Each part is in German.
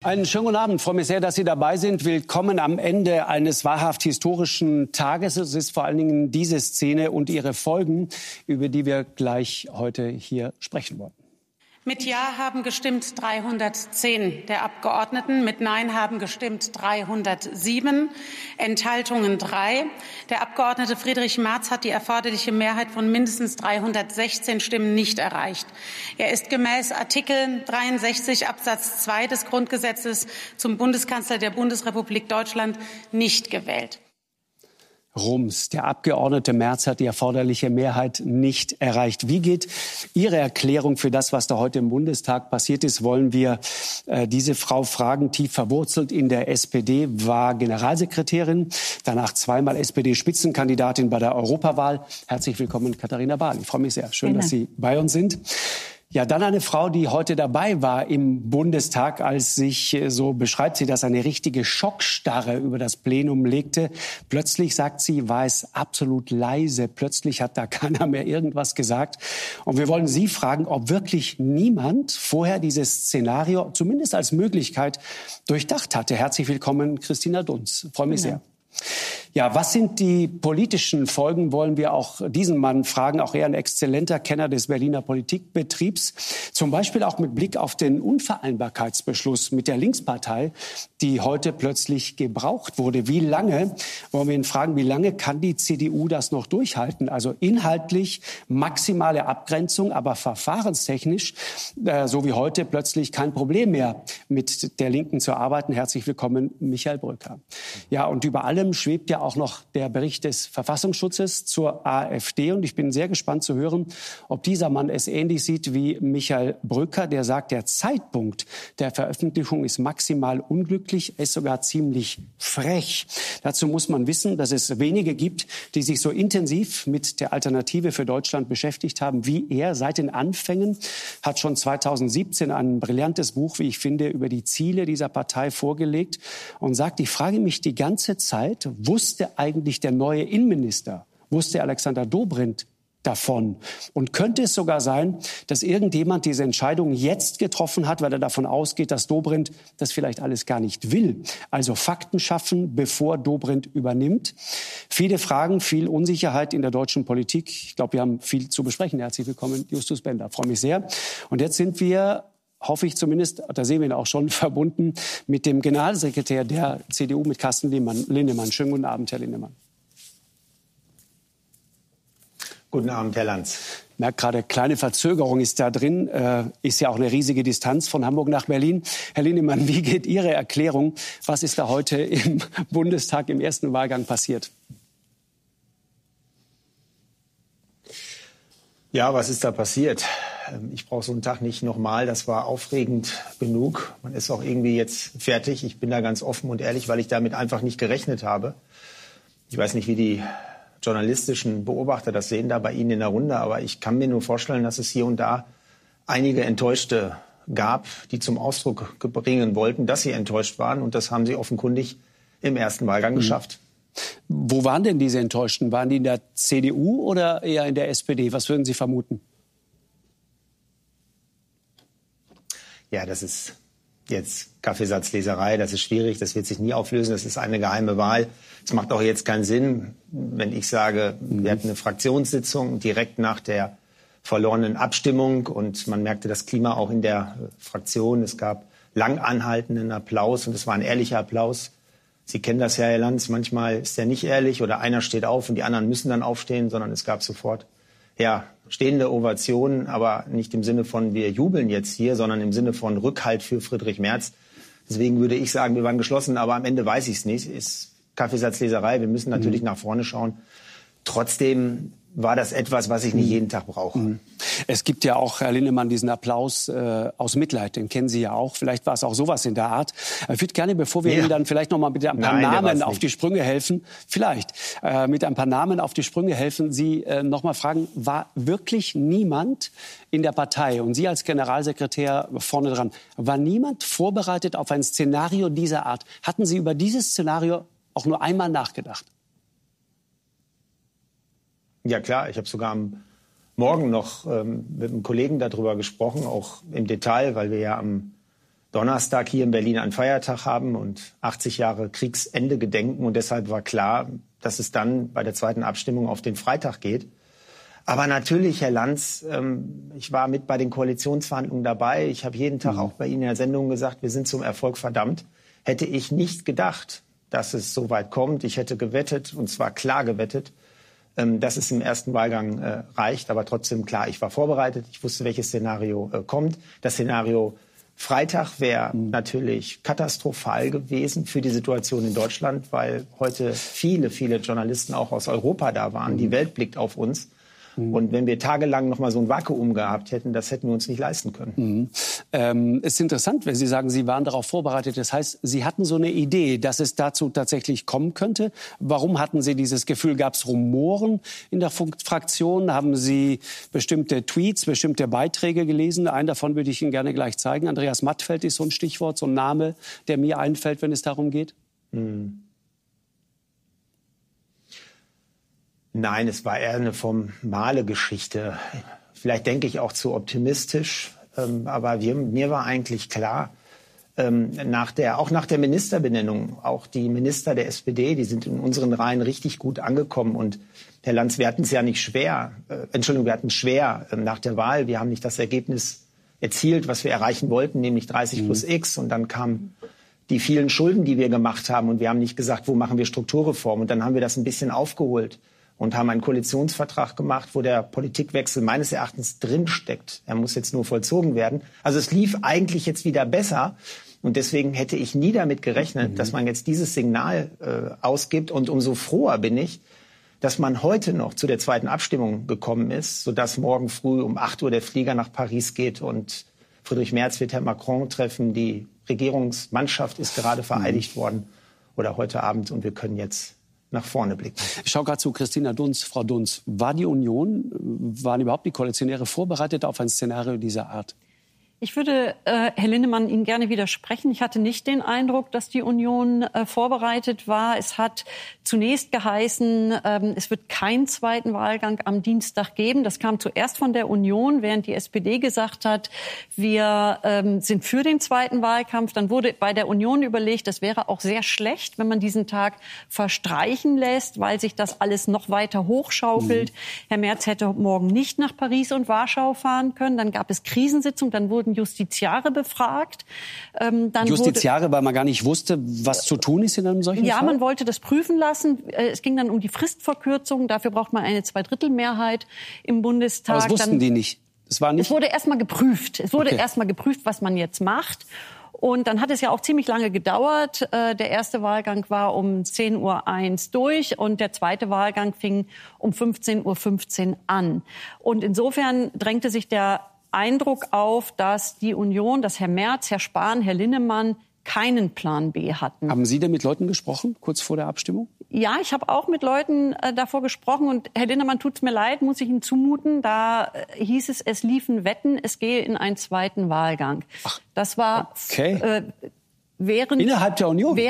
Einen schönen guten Abend. Ich freue mich sehr, dass Sie dabei sind. Willkommen am Ende eines wahrhaft historischen Tages. Es ist vor allen Dingen diese Szene und ihre Folgen, über die wir gleich heute hier sprechen wollen. Mit Ja haben gestimmt 310 der Abgeordneten, mit Nein haben gestimmt 307, Enthaltungen 3. Der Abgeordnete Friedrich Merz hat die erforderliche Mehrheit von mindestens 316 Stimmen nicht erreicht. Er ist gemäß Artikel 63 Absatz 2 des Grundgesetzes zum Bundeskanzler der Bundesrepublik Deutschland nicht gewählt. Rums. Der Abgeordnete Merz hat die erforderliche Mehrheit nicht erreicht. Wie geht Ihre Erklärung für das, was da heute im Bundestag passiert ist? Wollen wir diese Frau fragen, tief verwurzelt in der SPD, war Generalsekretärin, danach zweimal SPD-Spitzenkandidatin bei der Europawahl. Herzlich willkommen, Katharina Barley. Ich freue mich sehr. Schön, dass Sie bei uns sind. Ja, dann eine Frau, die heute dabei war im Bundestag, als sich, so beschreibt sie das, eine richtige Schockstarre über das Plenum legte. Plötzlich, sagt sie, war es absolut leise. Plötzlich hat da keiner mehr irgendwas gesagt. Und wir wollen Sie fragen, ob wirklich niemand vorher dieses Szenario zumindest als Möglichkeit durchdacht hatte. Herzlich willkommen, Christina Dunz. Ich freue mich sehr. Ja, was sind die politischen Folgen, wollen wir auch diesen Mann fragen, auch er ein exzellenter Kenner des Berliner Politikbetriebs, zum Beispiel auch mit Blick auf den Unvereinbarkeitsbeschluss mit der Linkspartei, die heute plötzlich gebraucht wurde. Wie lange, wollen wir ihn fragen, wie lange kann die CDU das noch durchhalten? Also inhaltlich maximale Abgrenzung, aber verfahrenstechnisch, so wie heute, plötzlich kein Problem mehr mit der Linken zu arbeiten. Herzlich willkommen, Michael Brücker. Ja, und über allem schwebt ja auch noch der Bericht des Verfassungsschutzes zur AfD. Und ich bin sehr gespannt zu hören, ob dieser Mann es ähnlich sieht wie Michael Brücker, der sagt, der Zeitpunkt der Veröffentlichung ist maximal unglücklich, ist sogar ziemlich frech. Dazu muss man wissen, dass es wenige gibt, die sich so intensiv mit der Alternative für Deutschland beschäftigt haben wie er. Seit den Anfängen hat schon 2017 ein brillantes Buch, wie ich finde, über die Ziele dieser Partei vorgelegt und sagt, ich frage mich die ganze Zeit, wusste eigentlich der neue Innenminister, wusste Alexander Dobrindt davon? Und könnte es sogar sein, dass irgendjemand diese Entscheidung jetzt getroffen hat, weil er davon ausgeht, dass Dobrindt das vielleicht alles gar nicht will? Also Fakten schaffen, bevor Dobrindt übernimmt. Viele Fragen, viel Unsicherheit in der deutschen Politik. Ich glaube, wir haben viel zu besprechen. Herzlich willkommen, Justus Bender. Ich freue mich sehr. Und jetzt sind wir, hoffe ich zumindest, da sehen wir ihn auch schon, verbunden mit dem Generalsekretär der CDU, mit Carsten Linnemann. Schönen guten Abend, Herr Linnemann. Guten Abend, Herr Lanz. Ich merke gerade, kleine Verzögerung ist da drin. Ist ja auch eine riesige Distanz von Hamburg nach Berlin. Herr Linnemann, wie geht Ihre Erklärung? Was ist da heute im Bundestag im ersten Wahlgang passiert? Ja, was ist da passiert? Ich brauche so einen Tag nicht nochmal. Das war aufregend genug. Man ist auch irgendwie jetzt fertig. Ich bin da ganz offen und ehrlich, weil ich damit einfach nicht gerechnet habe. Ich weiß nicht, wie die journalistischen Beobachter das sehen da bei Ihnen in der Runde. Aber ich kann mir nur vorstellen, dass es hier und da einige Enttäuschte gab, die zum Ausdruck bringen wollten, dass sie enttäuscht waren. Und das haben sie offenkundig im ersten Wahlgang geschafft. Wo waren denn diese Enttäuschten? Waren die in der CDU oder eher in der SPD? Was würden Sie vermuten? Ja, das ist jetzt Kaffeesatzleserei, das ist schwierig, das wird sich nie auflösen, das ist eine geheime Wahl. Es macht auch jetzt keinen Sinn, wenn ich sage, wir hatten eine Fraktionssitzung direkt nach der verlorenen Abstimmung und man merkte das Klima auch in der Fraktion. Es gab lang anhaltenden Applaus und es war ein ehrlicher Applaus. Sie kennen das ja, Herr Lanz, manchmal ist er nicht ehrlich oder einer steht auf und die anderen müssen dann aufstehen, sondern es gab sofort stehende Ovationen, aber nicht im Sinne von wir jubeln jetzt hier, sondern im Sinne von Rückhalt für Friedrich Merz. Deswegen würde ich sagen, wir waren geschlossen, aber am Ende weiß ich es nicht. Ist Kaffeesatzleserei, wir müssen natürlich nach vorne schauen. Trotzdem war das etwas, was ich nicht jeden Tag brauche. Es gibt ja auch, Herr Linnemann, diesen Applaus aus Mitleid, den kennen Sie ja auch. Vielleicht war es auch sowas in der Art. Ich würde gerne, bevor wir Ihnen dann vielleicht noch mal mit ein paar Namen auf die Sprünge helfen, mit ein paar Namen auf die Sprünge helfen, Sie noch mal fragen, war wirklich niemand in der Partei und Sie als Generalsekretär vorne dran, war niemand vorbereitet auf ein Szenario dieser Art? Hatten Sie über dieses Szenario auch nur einmal nachgedacht? Ja klar, ich habe sogar am Morgen noch mit einem Kollegen darüber gesprochen, auch im Detail, weil wir ja am Donnerstag hier in Berlin einen Feiertag haben und 80 Jahre Kriegsende gedenken. Und deshalb war klar, dass es dann bei der zweiten Abstimmung auf den Freitag geht. Aber natürlich, Herr Lanz, ich war mit bei den Koalitionsverhandlungen dabei. Ich habe jeden Tag auch bei Ihnen in der Sendung gesagt, wir sind zum Erfolg verdammt. Hätte ich nicht gedacht, dass es so weit kommt. Ich hätte gewettet, und zwar klar gewettet, dass es im ersten Wahlgang reicht. Aber trotzdem klar, ich war vorbereitet. Ich wusste, welches Szenario kommt. Das Szenario Freitag wäre natürlich katastrophal gewesen für die Situation in Deutschland, weil heute viele, viele Journalisten auch aus Europa da waren. Die Welt blickt auf uns. Und wenn wir tagelang noch mal so ein Vakuum gehabt hätten, das hätten wir uns nicht leisten können. Es ist interessant, wenn Sie sagen, Sie waren darauf vorbereitet. Das heißt, Sie hatten so eine Idee, dass es dazu tatsächlich kommen könnte. Warum hatten Sie dieses Gefühl? Gab es Rumoren in der Fraktion? Haben Sie bestimmte Tweets, bestimmte Beiträge gelesen? Einen davon würde ich Ihnen gerne gleich zeigen. Andreas Mattfeld ist so ein Stichwort, so ein Name, der mir einfällt, wenn es darum geht. Nein, es war eher eine formale Geschichte. Vielleicht denke ich auch zu optimistisch. Aber mir war eigentlich klar, nach der Ministerbenennung, auch die Minister der SPD, die sind in unseren Reihen richtig gut angekommen. Und Herr Lanz, wir hatten es ja nicht schwer. Wir hatten es schwer nach der Wahl. Wir haben nicht das Ergebnis erzielt, was wir erreichen wollten, nämlich 30 plus X. Und dann kamen die vielen Schulden, die wir gemacht haben. Und wir haben nicht gesagt, wo machen wir Strukturreform. Und dann haben wir das ein bisschen aufgeholt und haben einen Koalitionsvertrag gemacht, wo der Politikwechsel meines Erachtens drinsteckt. Er muss jetzt nur vollzogen werden. Also es lief eigentlich jetzt wieder besser. Und deswegen hätte ich nie damit gerechnet, dass man jetzt dieses Signal ausgibt. Und umso froher bin ich, dass man heute noch zu der zweiten Abstimmung gekommen ist, sodass morgen früh um 8 Uhr der Flieger nach Paris geht und Friedrich Merz wird Herrn Macron treffen. Die Regierungsmannschaft ist gerade vereidigt worden oder heute Abend und wir können jetzt nach vorne blicken. Ich schaue gerade zu Christina Dunz. Frau Dunz, waren überhaupt die Koalitionäre vorbereitet auf ein Szenario dieser Art? Ich würde, Herr Linnemann, Ihnen gerne widersprechen. Ich hatte nicht den Eindruck, dass die Union vorbereitet war. Es hat zunächst geheißen, es wird keinen zweiten Wahlgang am Dienstag geben. Das kam zuerst von der Union, während die SPD gesagt hat, wir sind für den zweiten Wahlkampf. Dann wurde bei der Union überlegt, das wäre auch sehr schlecht, wenn man diesen Tag verstreichen lässt, weil sich das alles noch weiter hochschaukelt. Herr Merz hätte morgen nicht nach Paris und Warschau fahren können. Dann gab es Krisensitzung, dann wurden Justiziare befragt. Justiziare, weil man gar nicht wusste, was zu tun ist in einem solchen Fall? Ja, man wollte das prüfen lassen. Es ging dann um die Fristverkürzung. Dafür braucht man eine Zweidrittelmehrheit im Bundestag. Aber das wussten die nicht. Es wurde erstmal geprüft. Erstmal geprüft, was man jetzt macht. Und dann hat es ja auch ziemlich lange gedauert. Der erste Wahlgang war um 10:01 Uhr durch und der zweite Wahlgang fing um 15:15 Uhr an. Und insofern drängte sich der Eindruck auf, dass die Union, dass Herr Merz, Herr Spahn, Herr Linnemann keinen Plan B hatten. Haben Sie denn mit Leuten gesprochen, kurz vor der Abstimmung? Ja, ich habe auch mit Leuten davor gesprochen. Und Herr Linnemann, tut's mir leid, muss ich Ihnen zumuten. Da hieß es liefen Wetten, es gehe in einen zweiten Wahlgang. Ach, das war okay. Innerhalb der Union?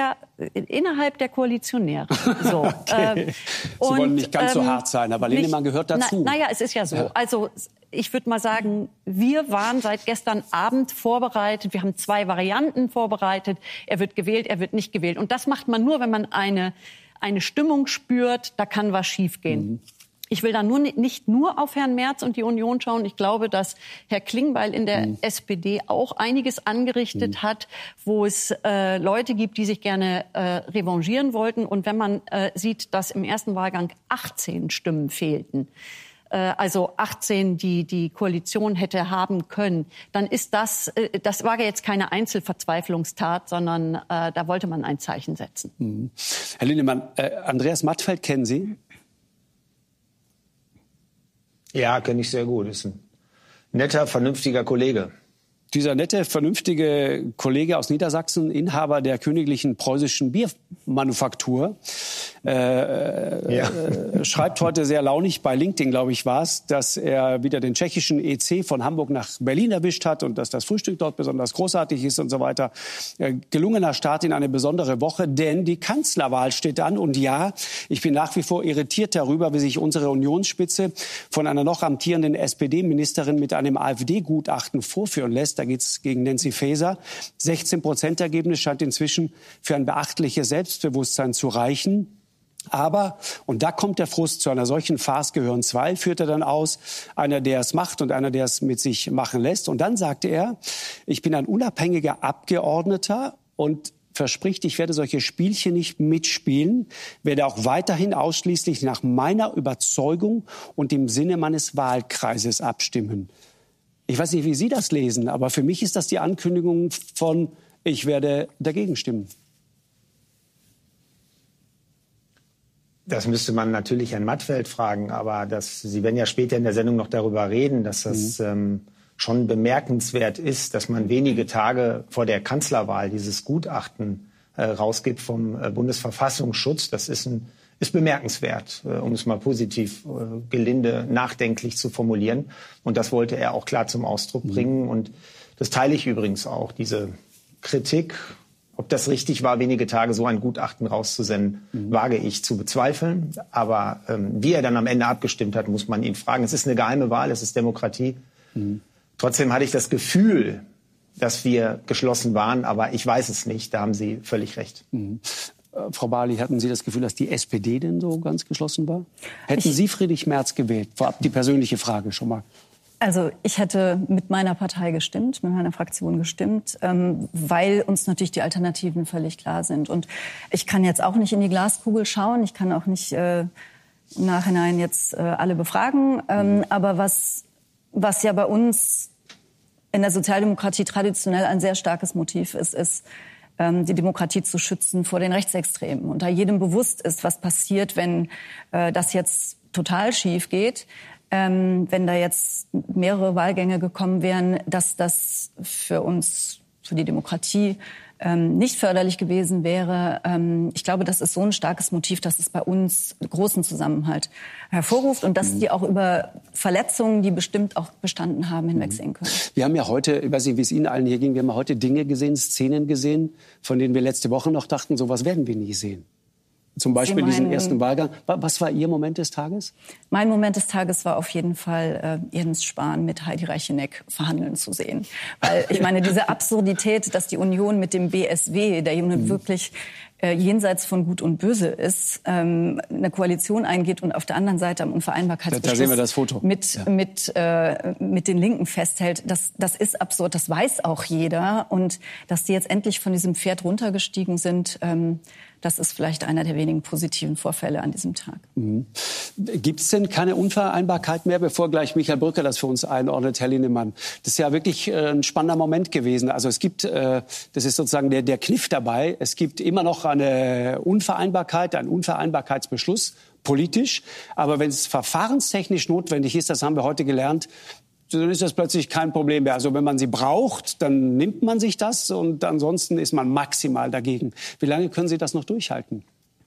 Innerhalb der Koalitionäre. So, okay. Sie wollen nicht ganz so hart sein, aber Linnemann gehört dazu. Naja, es ist ja so. Ja. Also ich würde mal sagen, wir waren seit gestern Abend vorbereitet. Wir haben 2 Varianten vorbereitet. Er wird gewählt, er wird nicht gewählt. Und das macht man nur, wenn man eine Stimmung spürt, da kann was schiefgehen. Ich will da nicht nur auf Herrn Merz und die Union schauen. Ich glaube, dass Herr Klingbeil in der SPD auch einiges angerichtet hat, wo es Leute gibt, die sich gerne revanchieren wollten. Und wenn man sieht, dass im ersten Wahlgang 18 Stimmen fehlten, also 18, die Koalition hätte haben können, dann ist das war ja jetzt keine Einzelverzweiflungstat, sondern da wollte man ein Zeichen setzen. Herr Linnemann, Andreas Mattfeld kennen Sie? Ja, kenne ich sehr gut. Ist ein netter, vernünftiger Kollege. Dieser nette, vernünftige Kollege aus Niedersachsen, Inhaber der Königlichen Preußischen Biermanufaktur, schreibt heute sehr launig, bei LinkedIn, glaube ich, war es, dass er wieder den tschechischen EC von Hamburg nach Berlin erwischt hat und dass das Frühstück dort besonders großartig ist und so weiter. Gelungener Start in eine besondere Woche, denn die Kanzlerwahl steht an. Und ja, ich bin nach wie vor irritiert darüber, wie sich unsere Unionsspitze von einer noch amtierenden SPD-Ministerin mit einem AfD-Gutachten vorführen lässt. Da Da geht es gegen Nancy Faeser. 16% Ergebnis scheint inzwischen für ein beachtliches Selbstbewusstsein zu reichen. Aber, und da kommt der Frust, zu einer solchen Farce gehören zwei, führt er dann aus. Einer, der es macht und einer, der es mit sich machen lässt. Und dann sagte er, ich bin ein unabhängiger Abgeordneter und verspricht, ich werde solche Spielchen nicht mitspielen, werde auch weiterhin ausschließlich nach meiner Überzeugung und im Sinne meines Wahlkreises abstimmen. Ich weiß nicht, wie Sie das lesen, aber für mich ist das die Ankündigung von, ich werde dagegen stimmen. Das müsste man natürlich Herrn Mattfeld fragen, aber Sie werden ja später in der Sendung noch darüber reden, dass das schon bemerkenswert ist, dass man wenige Tage vor der Kanzlerwahl dieses Gutachten rausgibt vom Bundesverfassungsschutz. Das ist bemerkenswert, um es mal positiv, gelinde, nachdenklich zu formulieren. Und das wollte er auch klar zum Ausdruck bringen. Und das teile ich übrigens auch, diese Kritik. Ob das richtig war, wenige Tage so ein Gutachten rauszusenden, wage ich zu bezweifeln. Aber wie er dann am Ende abgestimmt hat, muss man ihn fragen. Es ist eine geheime Wahl, es ist Demokratie. Trotzdem hatte ich das Gefühl, dass wir geschlossen waren, aber ich weiß es nicht. Da haben Sie völlig recht. Frau Barley, hatten Sie das Gefühl, dass die SPD denn so ganz geschlossen war? Hätten Sie Friedrich Merz gewählt? Vorab die persönliche Frage schon mal. Also ich hätte mit meiner Partei gestimmt, mit meiner Fraktion gestimmt, weil uns natürlich die Alternativen völlig klar sind. Und ich kann jetzt auch nicht in die Glaskugel schauen. Ich kann auch nicht im Nachhinein jetzt alle befragen. Aber was ja bei uns in der Sozialdemokratie traditionell ein sehr starkes Motiv ist, die Demokratie zu schützen vor den Rechtsextremen. Und da jedem bewusst ist, was passiert, wenn das jetzt total schief geht, wenn da jetzt mehrere Wahlgänge gekommen wären, dass das für uns, für die Demokratie nicht förderlich gewesen wäre. Ich glaube, das ist so ein starkes Motiv, dass es bei uns großen Zusammenhalt hervorruft und dass die auch über Verletzungen, die bestimmt auch bestanden haben, hinwegsehen können. Wir haben ja heute, ich weiß nicht, wie es Ihnen allen hier ging, wir haben heute Dinge gesehen, Szenen gesehen, von denen wir letzte Woche noch dachten, sowas werden wir nie sehen. Zum Beispiel diesen ersten Wahlgang. Was war Ihr Moment des Tages? Mein Moment des Tages war auf jeden Fall, Jens Spahn mit Heidi Reicheneck verhandeln zu sehen. Weil ich meine, diese Absurdität, dass die Union mit dem BSW, der nun wirklich jenseits von Gut und Böse ist, eine Koalition eingeht und auf der anderen Seite am Unvereinbarkeitsbeschluss da sehen wir das Foto. Mit den Linken festhält, das ist absurd, das weiß auch jeder. Und dass die jetzt endlich von diesem Pferd runtergestiegen sind, das ist vielleicht einer der wenigen positiven Vorfälle an diesem Tag. Gibt es denn keine Unvereinbarkeit mehr, bevor gleich Michael Brücker das für uns einordnet, Herr Linnemann? Das ist ja wirklich ein spannender Moment gewesen. Also es gibt, das ist sozusagen der Kniff dabei, es gibt immer noch eine Unvereinbarkeit, einen Unvereinbarkeitsbeschluss, politisch. Aber wenn es verfahrenstechnisch notwendig ist, das haben wir heute gelernt, dann ist das plötzlich kein Problem mehr. Also wenn man sie braucht, dann nimmt man sich das und ansonsten ist man maximal dagegen. Wie lange können Sie das noch durchhalten?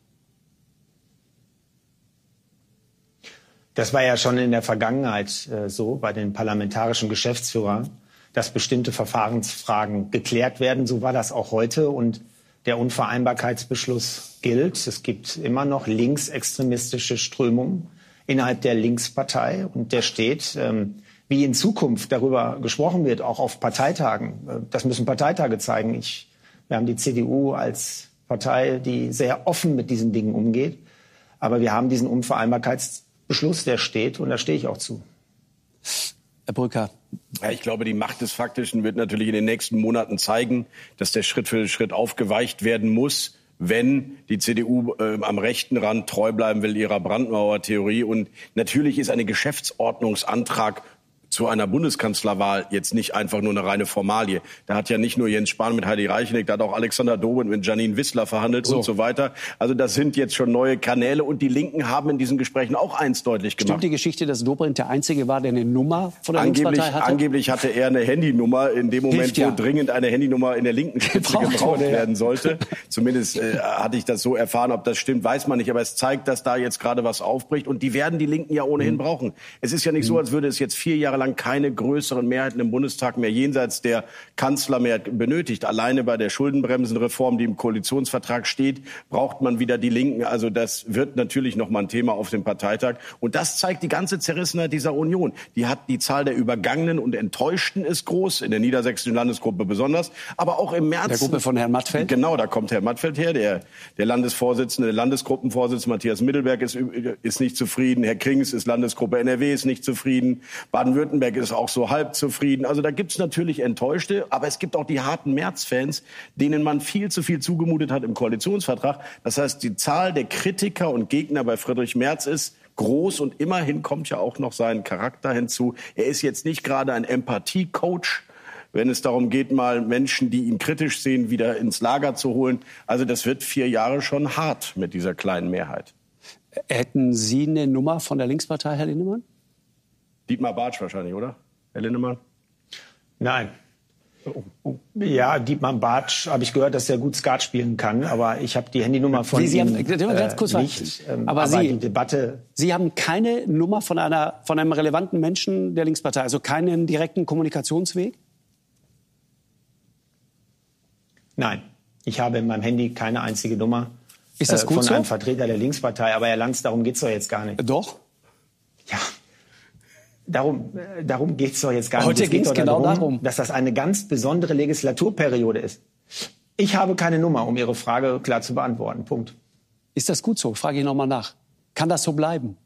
Das war ja schon in der Vergangenheit so bei den parlamentarischen Geschäftsführern, dass bestimmte Verfahrensfragen geklärt werden. So war das auch heute und der Unvereinbarkeitsbeschluss gilt. Es gibt immer noch linksextremistische Strömungen innerhalb der Linkspartei und der steht, wie in Zukunft darüber gesprochen wird, auch auf Parteitagen. Das müssen Parteitage zeigen. Wir haben die CDU als Partei, die sehr offen mit diesen Dingen umgeht. Aber wir haben diesen Unvereinbarkeitsbeschluss, der steht, und da stehe ich auch zu. Herr Brücker. Ja, ich glaube, die Macht des Faktischen wird natürlich in den nächsten Monaten zeigen, dass der Schritt für Schritt aufgeweicht werden muss, wenn die CDU am rechten Rand treu bleiben will ihrer Brandmauer-Theorie. Und natürlich ist ein Geschäftsordnungsantrag zu einer Bundeskanzlerwahl jetzt nicht einfach nur eine reine Formalie. Da hat ja nicht nur Jens Spahn mit Heidi Reicheneck, da hat auch Alexander Dobrindt mit Janine Wissler verhandelt und so weiter. Also das sind jetzt schon neue Kanäle und die Linken haben in diesen Gesprächen auch eins deutlich gemacht. Stimmt die Geschichte, dass Dobrindt der Einzige war, der eine Nummer von der Linkspartei hatte? Angeblich hatte er eine Handynummer in dem Moment, wo dringend eine Handynummer in der linken Spitze gebraucht werden sollte. Zumindest hatte ich das so erfahren. Ob das stimmt, weiß man nicht. Aber es zeigt, dass da jetzt gerade was aufbricht. Und die werden die Linken ja ohnehin brauchen. Es ist ja nicht so, als würde es jetzt 4 Jahre lang lang keine größeren Mehrheiten im Bundestag mehr jenseits der Kanzlermehrheit benötigt. Alleine bei der Schuldenbremsenreform, die im Koalitionsvertrag steht, braucht man wieder die Linken. Also das wird natürlich noch mal ein Thema auf dem Parteitag. Und das zeigt die ganze Zerrissenheit dieser Union. Die Zahl der Übergangenen und Enttäuschten ist groß, in der niedersächsischen Landesgruppe besonders, aber auch im März. Der Gruppe von Herrn Mattfeld? Genau, da kommt Herr Mattfeld her, der Landesvorsitzende, der Landesgruppenvorsitzende Matthias Mittelberg ist nicht zufrieden, Herr Krings ist Landesgruppe NRW, ist nicht zufrieden, Baden-Württemberg ist auch so halb zufrieden. Also da gibt's natürlich Enttäuschte, aber es gibt auch die harten März-Fans, denen man viel zu viel zugemutet hat im Koalitionsvertrag. Das heißt, die Zahl der Kritiker und Gegner bei Friedrich Merz ist groß und immerhin kommt ja auch noch sein Charakter hinzu. Er ist jetzt nicht gerade ein Empathie-Coach, wenn es darum geht, mal Menschen, die ihn kritisch sehen, wieder ins Lager zu holen. Also das wird 4 Jahre schon hart mit dieser kleinen Mehrheit. Hätten Sie eine Nummer von der Linkspartei, Herr Linnemann? Dietmar Bartsch wahrscheinlich, oder, Herr Linnemann? Nein. Ja, Dietmar Bartsch, habe ich gehört, dass er gut Skat spielen kann, aber ich habe die Handynummer von ihm ganz kurz nicht. Aber die Debatte... Sie haben keine Nummer von einem relevanten Menschen der Linkspartei, also keinen direkten Kommunikationsweg? Nein, ich habe in meinem Handy keine einzige Nummer Ist das gut von so? einem Vertreter der Linkspartei. Aber Herr Lanz, darum geht's doch jetzt gar nicht. Doch. Ja, darum geht's doch jetzt gar nicht. Heute ging's genau darum, dass das eine ganz besondere Legislaturperiode ist. Ich habe keine Nummer, um Ihre Frage klar zu beantworten. Punkt. Ist das gut so? Frage ich noch mal nach. Kann das so bleiben?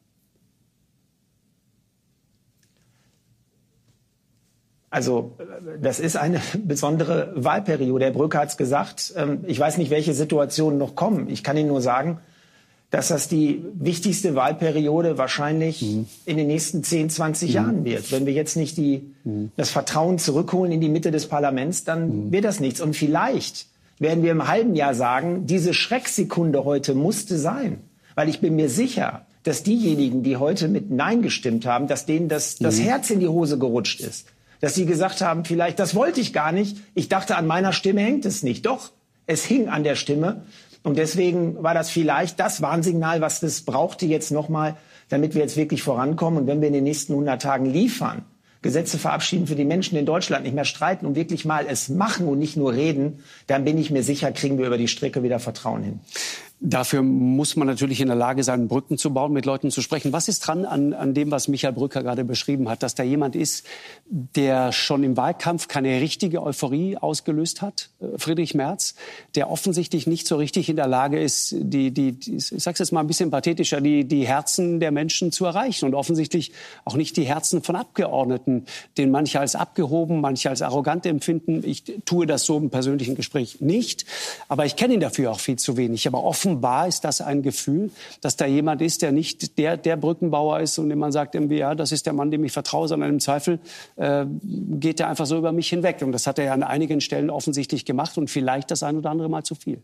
Also das ist eine besondere Wahlperiode. Herr Brücker hat es gesagt. Ich weiß nicht, welche Situationen noch kommen. Ich kann Ihnen nur sagen, dass das die wichtigste Wahlperiode wahrscheinlich in den nächsten 10, 20 Jahren wird. Wenn wir jetzt nicht das Vertrauen zurückholen in die Mitte des Parlaments, dann wird das nichts. Und vielleicht werden wir im halben Jahr sagen, diese Schrecksekunde heute musste sein. Weil ich bin mir sicher, dass diejenigen, die heute mit Nein gestimmt haben, dass denen das Herz in die Hose gerutscht ist. Dass sie gesagt haben, vielleicht, das wollte ich gar nicht. Ich dachte, an meiner Stimme hängt es nicht. Doch, es hing an der Stimme. Und deswegen war das vielleicht das Warnsignal, was das brauchte jetzt nochmal, damit wir jetzt wirklich vorankommen. Und wenn wir in den nächsten 100 Tagen liefern, Gesetze verabschieden, für die Menschen in Deutschland nicht mehr streiten und wirklich mal es machen und nicht nur reden, dann bin ich mir sicher, kriegen wir über die Strecke wieder Vertrauen hin. Dafür muss man natürlich in der Lage sein, Brücken zu bauen, mit Leuten zu sprechen. Was ist dran an dem, was Michael Brücker gerade beschrieben hat, dass da jemand ist, der schon im Wahlkampf keine richtige Euphorie ausgelöst hat, Friedrich Merz, der offensichtlich nicht so richtig in der Lage ist, ich sag's jetzt mal ein bisschen pathetischer, die Herzen der Menschen zu erreichen und offensichtlich auch nicht die Herzen von Abgeordneten, den manche als abgehoben, manche als arrogant empfinden. Ich tue das so im persönlichen Gespräch nicht, aber ich kenne ihn dafür auch viel zu wenig. Aber offenbar ist das ein Gefühl, dass da jemand ist, der nicht der Brückenbauer ist und dem man sagt, ja, das ist der Mann, dem ich vertraue, sondern im Zweifel geht er einfach so über mich hinweg. Und das hat er ja an einigen Stellen offensichtlich gemacht und vielleicht das ein oder andere Mal zu viel.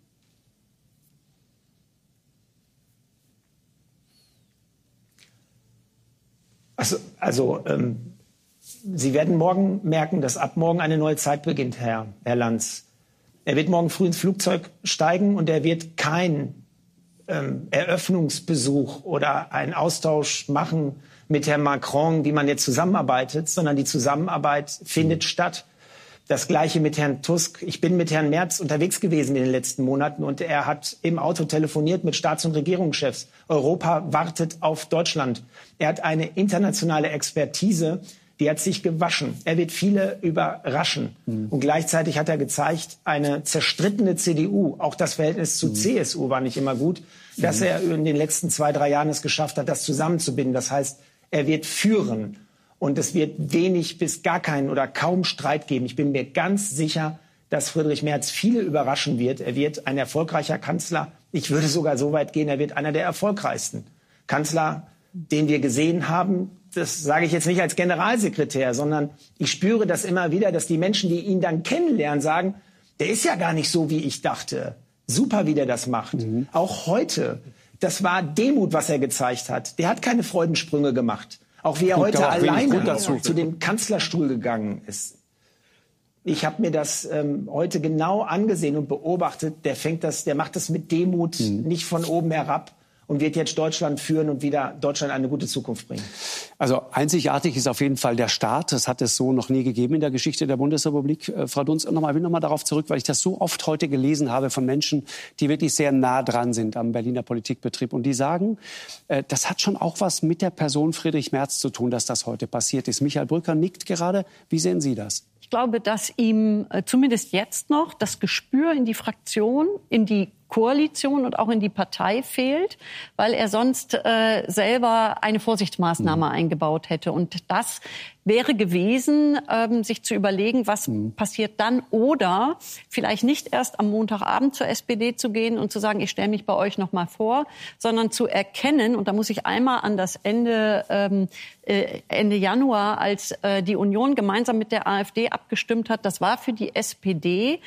Also Sie werden morgen merken, dass ab morgen eine neue Zeit beginnt, Herr Lanz. Er wird morgen früh ins Flugzeug steigen und er wird keinen Eröffnungsbesuch oder einen Austausch machen mit Herrn Macron, wie man jetzt zusammenarbeitet, sondern die Zusammenarbeit findet statt. Das Gleiche mit Herrn Tusk. Ich bin mit Herrn Merz unterwegs gewesen in den letzten Monaten und er hat im Auto telefoniert mit Staats- und Regierungschefs. Europa wartet auf Deutschland. Er hat eine internationale Expertise, die hat sich gewaschen. Er wird viele überraschen. Und gleichzeitig hat er gezeigt, eine zerstrittene CDU, auch das Verhältnis zu CSU war nicht immer gut, dass er in den letzten 2, 3 Jahren es geschafft hat, das zusammenzubinden. Das heißt, er wird führen. Und es wird wenig bis gar keinen oder kaum Streit geben. Ich bin mir ganz sicher, dass Friedrich Merz viele überraschen wird. Er wird ein erfolgreicher Kanzler. Ich würde sogar so weit gehen, er wird einer der erfolgreichsten Kanzler, den wir gesehen haben. Das sage ich jetzt nicht als Generalsekretär, sondern ich spüre das immer wieder, dass die Menschen, die ihn dann kennenlernen, sagen, der ist ja gar nicht so, wie ich dachte. Super, wie der das macht. Auch heute, das war Demut, was er gezeigt hat. Der hat keine Freudensprünge gemacht. Auch wie er heute alleine zu dem Kanzlerstuhl gegangen ist. Ich habe mir das heute genau angesehen und beobachtet. Der macht das mit Demut, nicht von oben herab. und wird jetzt Deutschland führen und wieder Deutschland eine gute Zukunft bringen? Also einzigartig ist auf jeden Fall der Staat. Das hat es so noch nie gegeben in der Geschichte der Bundesrepublik. Frau Dunz, ich will noch mal darauf zurück, weil ich das so oft heute gelesen habe von Menschen, die wirklich sehr nah dran sind am Berliner Politikbetrieb. Und die sagen, das hat schon auch was mit der Person Friedrich Merz zu tun, dass das heute passiert ist. Michael Brücker nickt gerade. Wie sehen Sie das? Ich glaube, dass ihm zumindest jetzt noch das Gespür in die Fraktion, in die Koalition und auch in die Partei fehlt, weil er sonst selber eine Vorsichtsmaßnahme eingebaut hätte. Und das wäre gewesen, sich zu überlegen, was passiert dann, oder vielleicht nicht erst am Montagabend zur SPD zu gehen und zu sagen, ich stelle mich bei euch noch mal vor, sondern zu erkennen, und da muss ich einmal an das Ende Januar, als die Union gemeinsam mit der AfD abgestimmt hat, das war für die SPD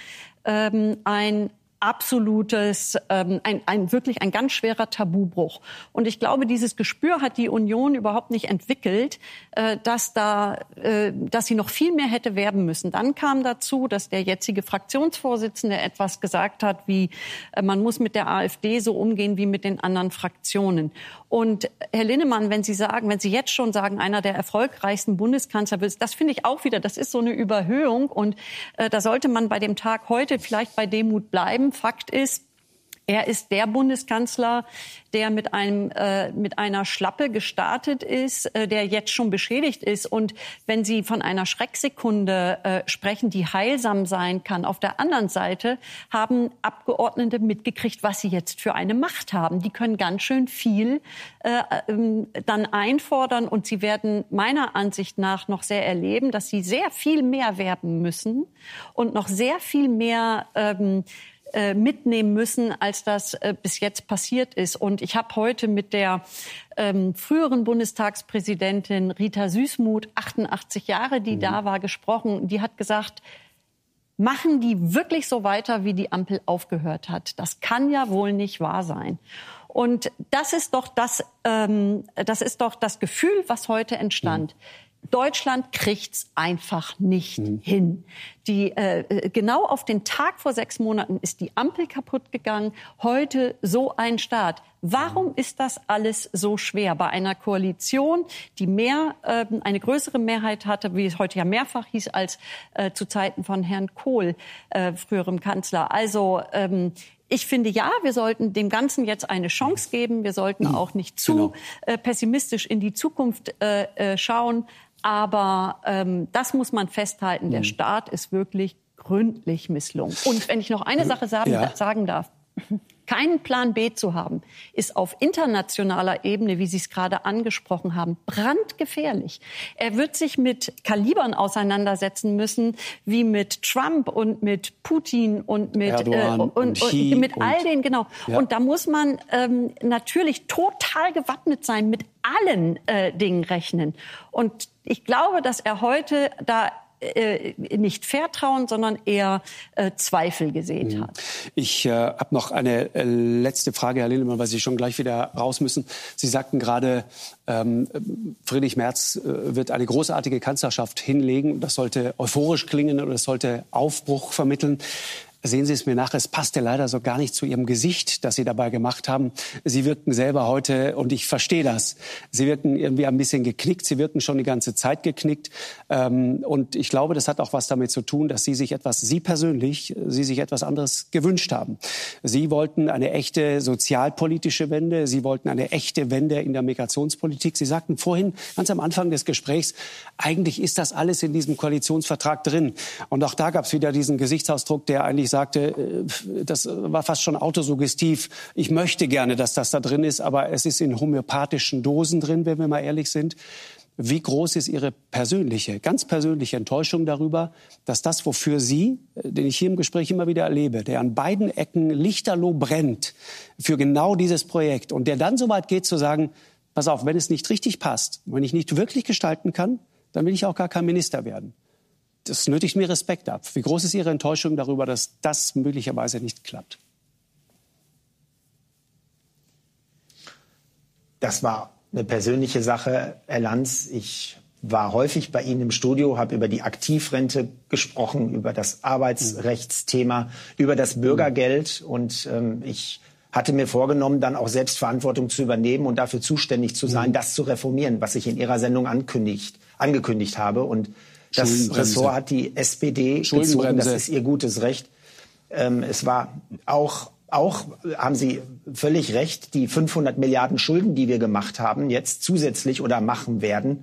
ein absolutes, wirklich ein ganz schwerer Tabubruch. Und ich glaube, dieses Gespür hat die Union überhaupt nicht entwickelt, dass sie noch viel mehr hätte werben müssen. Dann kam dazu, dass der jetzige Fraktionsvorsitzende etwas gesagt hat, wie man muss mit der AfD so umgehen wie mit den anderen Fraktionen. Und Herr Linnemann, wenn Sie jetzt schon sagen, einer der erfolgreichsten Bundeskanzler, das finde ich auch wieder, das ist so eine Überhöhung. Und da sollte man bei dem Tag heute vielleicht bei Demut bleiben. Fakt ist, er ist der Bundeskanzler, der mit einer Schlappe gestartet ist, der jetzt schon beschädigt ist. Und wenn Sie von einer Schrecksekunde sprechen, die heilsam sein kann, auf der anderen Seite haben Abgeordnete mitgekriegt, was sie jetzt für eine Macht haben. Die können ganz schön viel dann einfordern, und sie werden meiner Ansicht nach noch sehr erleben, dass sie sehr viel mehr werben müssen und noch sehr viel mehr mitnehmen müssen, als das bis jetzt passiert ist. Und ich habe heute mit der früheren Bundestagspräsidentin Rita Süssmuth, 88 Jahre, die da war, gesprochen. Die hat gesagt, machen die wirklich so weiter, wie die Ampel aufgehört hat? Das kann ja wohl nicht wahr sein. Und das ist doch das Gefühl, was heute entstand. Deutschland kriegt's einfach nicht hin. Genau auf den Tag vor 6 Monaten ist die Ampel kaputt gegangen. Heute so ein Staat. Warum ist das alles so schwer bei einer Koalition, die eine größere Mehrheit hatte, wie es heute ja mehrfach hieß, als zu Zeiten von Herrn Kohl, früherem Kanzler? Also ich finde, ja, wir sollten dem Ganzen jetzt eine Chance geben. Wir sollten auch nicht zu pessimistisch in die Zukunft schauen. Aber das muss man festhalten. Der Staat ist wirklich gründlich misslungen. Und wenn ich noch eine Sache sagen darf. Keinen Plan B zu haben, ist auf internationaler Ebene, wie Sie es gerade angesprochen haben, brandgefährlich. Er wird sich mit Kalibern auseinandersetzen müssen, wie mit Trump und mit Putin und mit Erdogan und mit all den, genau. Ja. Und da muss man natürlich total gewappnet sein, mit allen Dingen rechnen. Und ich glaube, dass er heute da nicht Vertrauen, sondern eher Zweifel gesät hat. Ich habe noch eine letzte Frage, Herr Lindemann, weil Sie schon gleich wieder raus müssen. Sie sagten gerade, Friedrich Merz wird eine großartige Kanzlerschaft hinlegen. Das sollte euphorisch klingen oder das sollte Aufbruch vermitteln. Sehen Sie es mir nach, es passte leider so gar nicht zu Ihrem Gesicht, das Sie dabei gemacht haben. Sie wirkten selber heute, und ich verstehe das, Sie wirken irgendwie ein bisschen geknickt, Sie wirken schon die ganze Zeit geknickt. Und ich glaube, das hat auch was damit zu tun, dass Sie persönlich etwas anderes gewünscht haben. Sie wollten eine echte sozialpolitische Wende, Sie wollten eine echte Wende in der Migrationspolitik. Sie sagten vorhin, ganz am Anfang des Gesprächs, eigentlich ist das alles in diesem Koalitionsvertrag drin. Und auch da gab es wieder diesen Gesichtsausdruck, der eigentlich sagte, das war fast schon autosuggestiv. Ich möchte gerne, dass das da drin ist, aber es ist in homöopathischen Dosen drin, wenn wir mal ehrlich sind. Wie groß ist Ihre ganz persönliche Enttäuschung darüber, dass das, wofür Sie, den ich hier im Gespräch immer wieder erlebe, der an beiden Ecken lichterloh brennt für genau dieses Projekt und der dann so weit geht zu sagen, pass auf, wenn es nicht richtig passt, wenn ich nicht wirklich gestalten kann, dann will ich auch gar kein Minister werden. Das nötigt mir Respekt ab. Wie groß ist Ihre Enttäuschung darüber, dass das möglicherweise nicht klappt? Das war eine persönliche Sache, Herr Lanz. Ich war häufig bei Ihnen im Studio, habe über die Aktivrente gesprochen, über das Arbeitsrechtsthema, über das Bürgergeld. Und ich hatte mir vorgenommen, dann auch selbst Verantwortung zu übernehmen und dafür zuständig zu sein, das zu reformieren, was ich in ihrer Sendung angekündigt habe. Und das Ressort hat die SPD gezogen, das ist ihr gutes Recht. Es war auch haben Sie völlig recht, die 500 Milliarden Schulden, die wir gemacht haben, jetzt zusätzlich oder machen werden,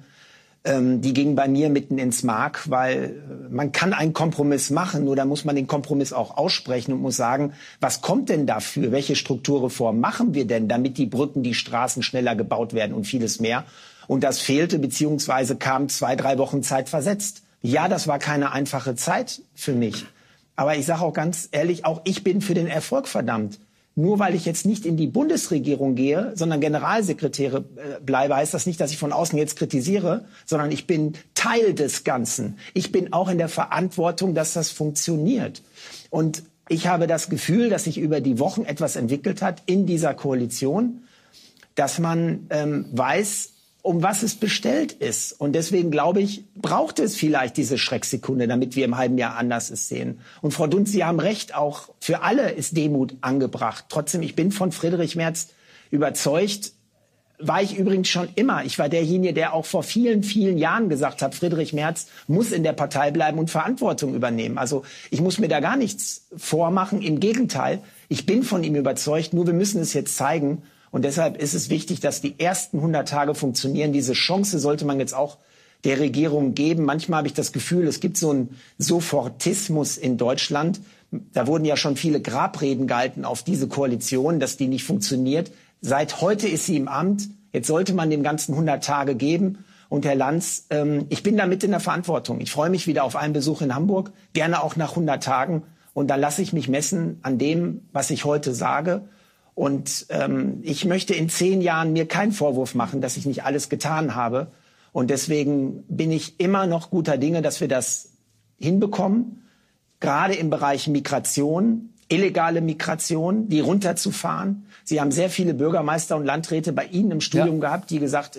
die gingen bei mir mitten ins Mark, weil man kann einen Kompromiss machen, nur da muss man den Kompromiss auch aussprechen und muss sagen, was kommt denn dafür? Welche Strukturreform machen wir denn, damit die Brücken, die Straßen schneller gebaut werden und vieles mehr? Und das fehlte, beziehungsweise kam 2-3 Wochen Zeit versetzt. Ja, das war keine einfache Zeit für mich. Aber ich sage auch ganz ehrlich, auch ich bin für den Erfolg verdammt. Nur weil ich jetzt nicht in die Bundesregierung gehe, sondern Generalsekretär bleibe, heißt das nicht, dass ich von außen jetzt kritisiere, sondern ich bin Teil des Ganzen. Ich bin auch in der Verantwortung, dass das funktioniert. Und ich habe das Gefühl, dass sich über die Wochen etwas entwickelt hat in dieser Koalition, dass man weiß, um was es bestellt ist. Und deswegen, glaube ich, braucht es vielleicht diese Schrecksekunde, damit wir im halben Jahr anders es sehen. Und Frau Dunz, Sie haben recht, auch für alle ist Demut angebracht. Trotzdem, ich bin von Friedrich Merz überzeugt, war ich übrigens schon immer. Ich war derjenige, der auch vor vielen, vielen Jahren gesagt hat, Friedrich Merz muss in der Partei bleiben und Verantwortung übernehmen. Also ich muss mir da gar nichts vormachen. Im Gegenteil, ich bin von ihm überzeugt, nur wir müssen es jetzt zeigen. Und deshalb ist es wichtig, dass die ersten 100 Tage funktionieren. Diese Chance sollte man jetzt auch der Regierung geben. Manchmal habe ich das Gefühl, es gibt so einen Sofortismus in Deutschland. Da wurden ja schon viele Grabreden gehalten auf diese Koalition, dass die nicht funktioniert. Seit heute ist sie im Amt. Jetzt sollte man dem Ganzen 100 Tage geben. Und Herr Lanz, ich bin da mit in der Verantwortung. Ich freue mich wieder auf einen Besuch in Hamburg, gerne auch nach 100 Tagen. Und dann lasse ich mich messen an dem, was ich heute sage. Und ich möchte in 10 Jahren mir keinen Vorwurf machen, dass ich nicht alles getan habe. Und deswegen bin ich immer noch guter Dinge, dass wir das hinbekommen, gerade im Bereich Migration, illegale Migration, die runterzufahren. Sie haben sehr viele Bürgermeister und Landräte bei Ihnen im Studio gehabt, die gesagt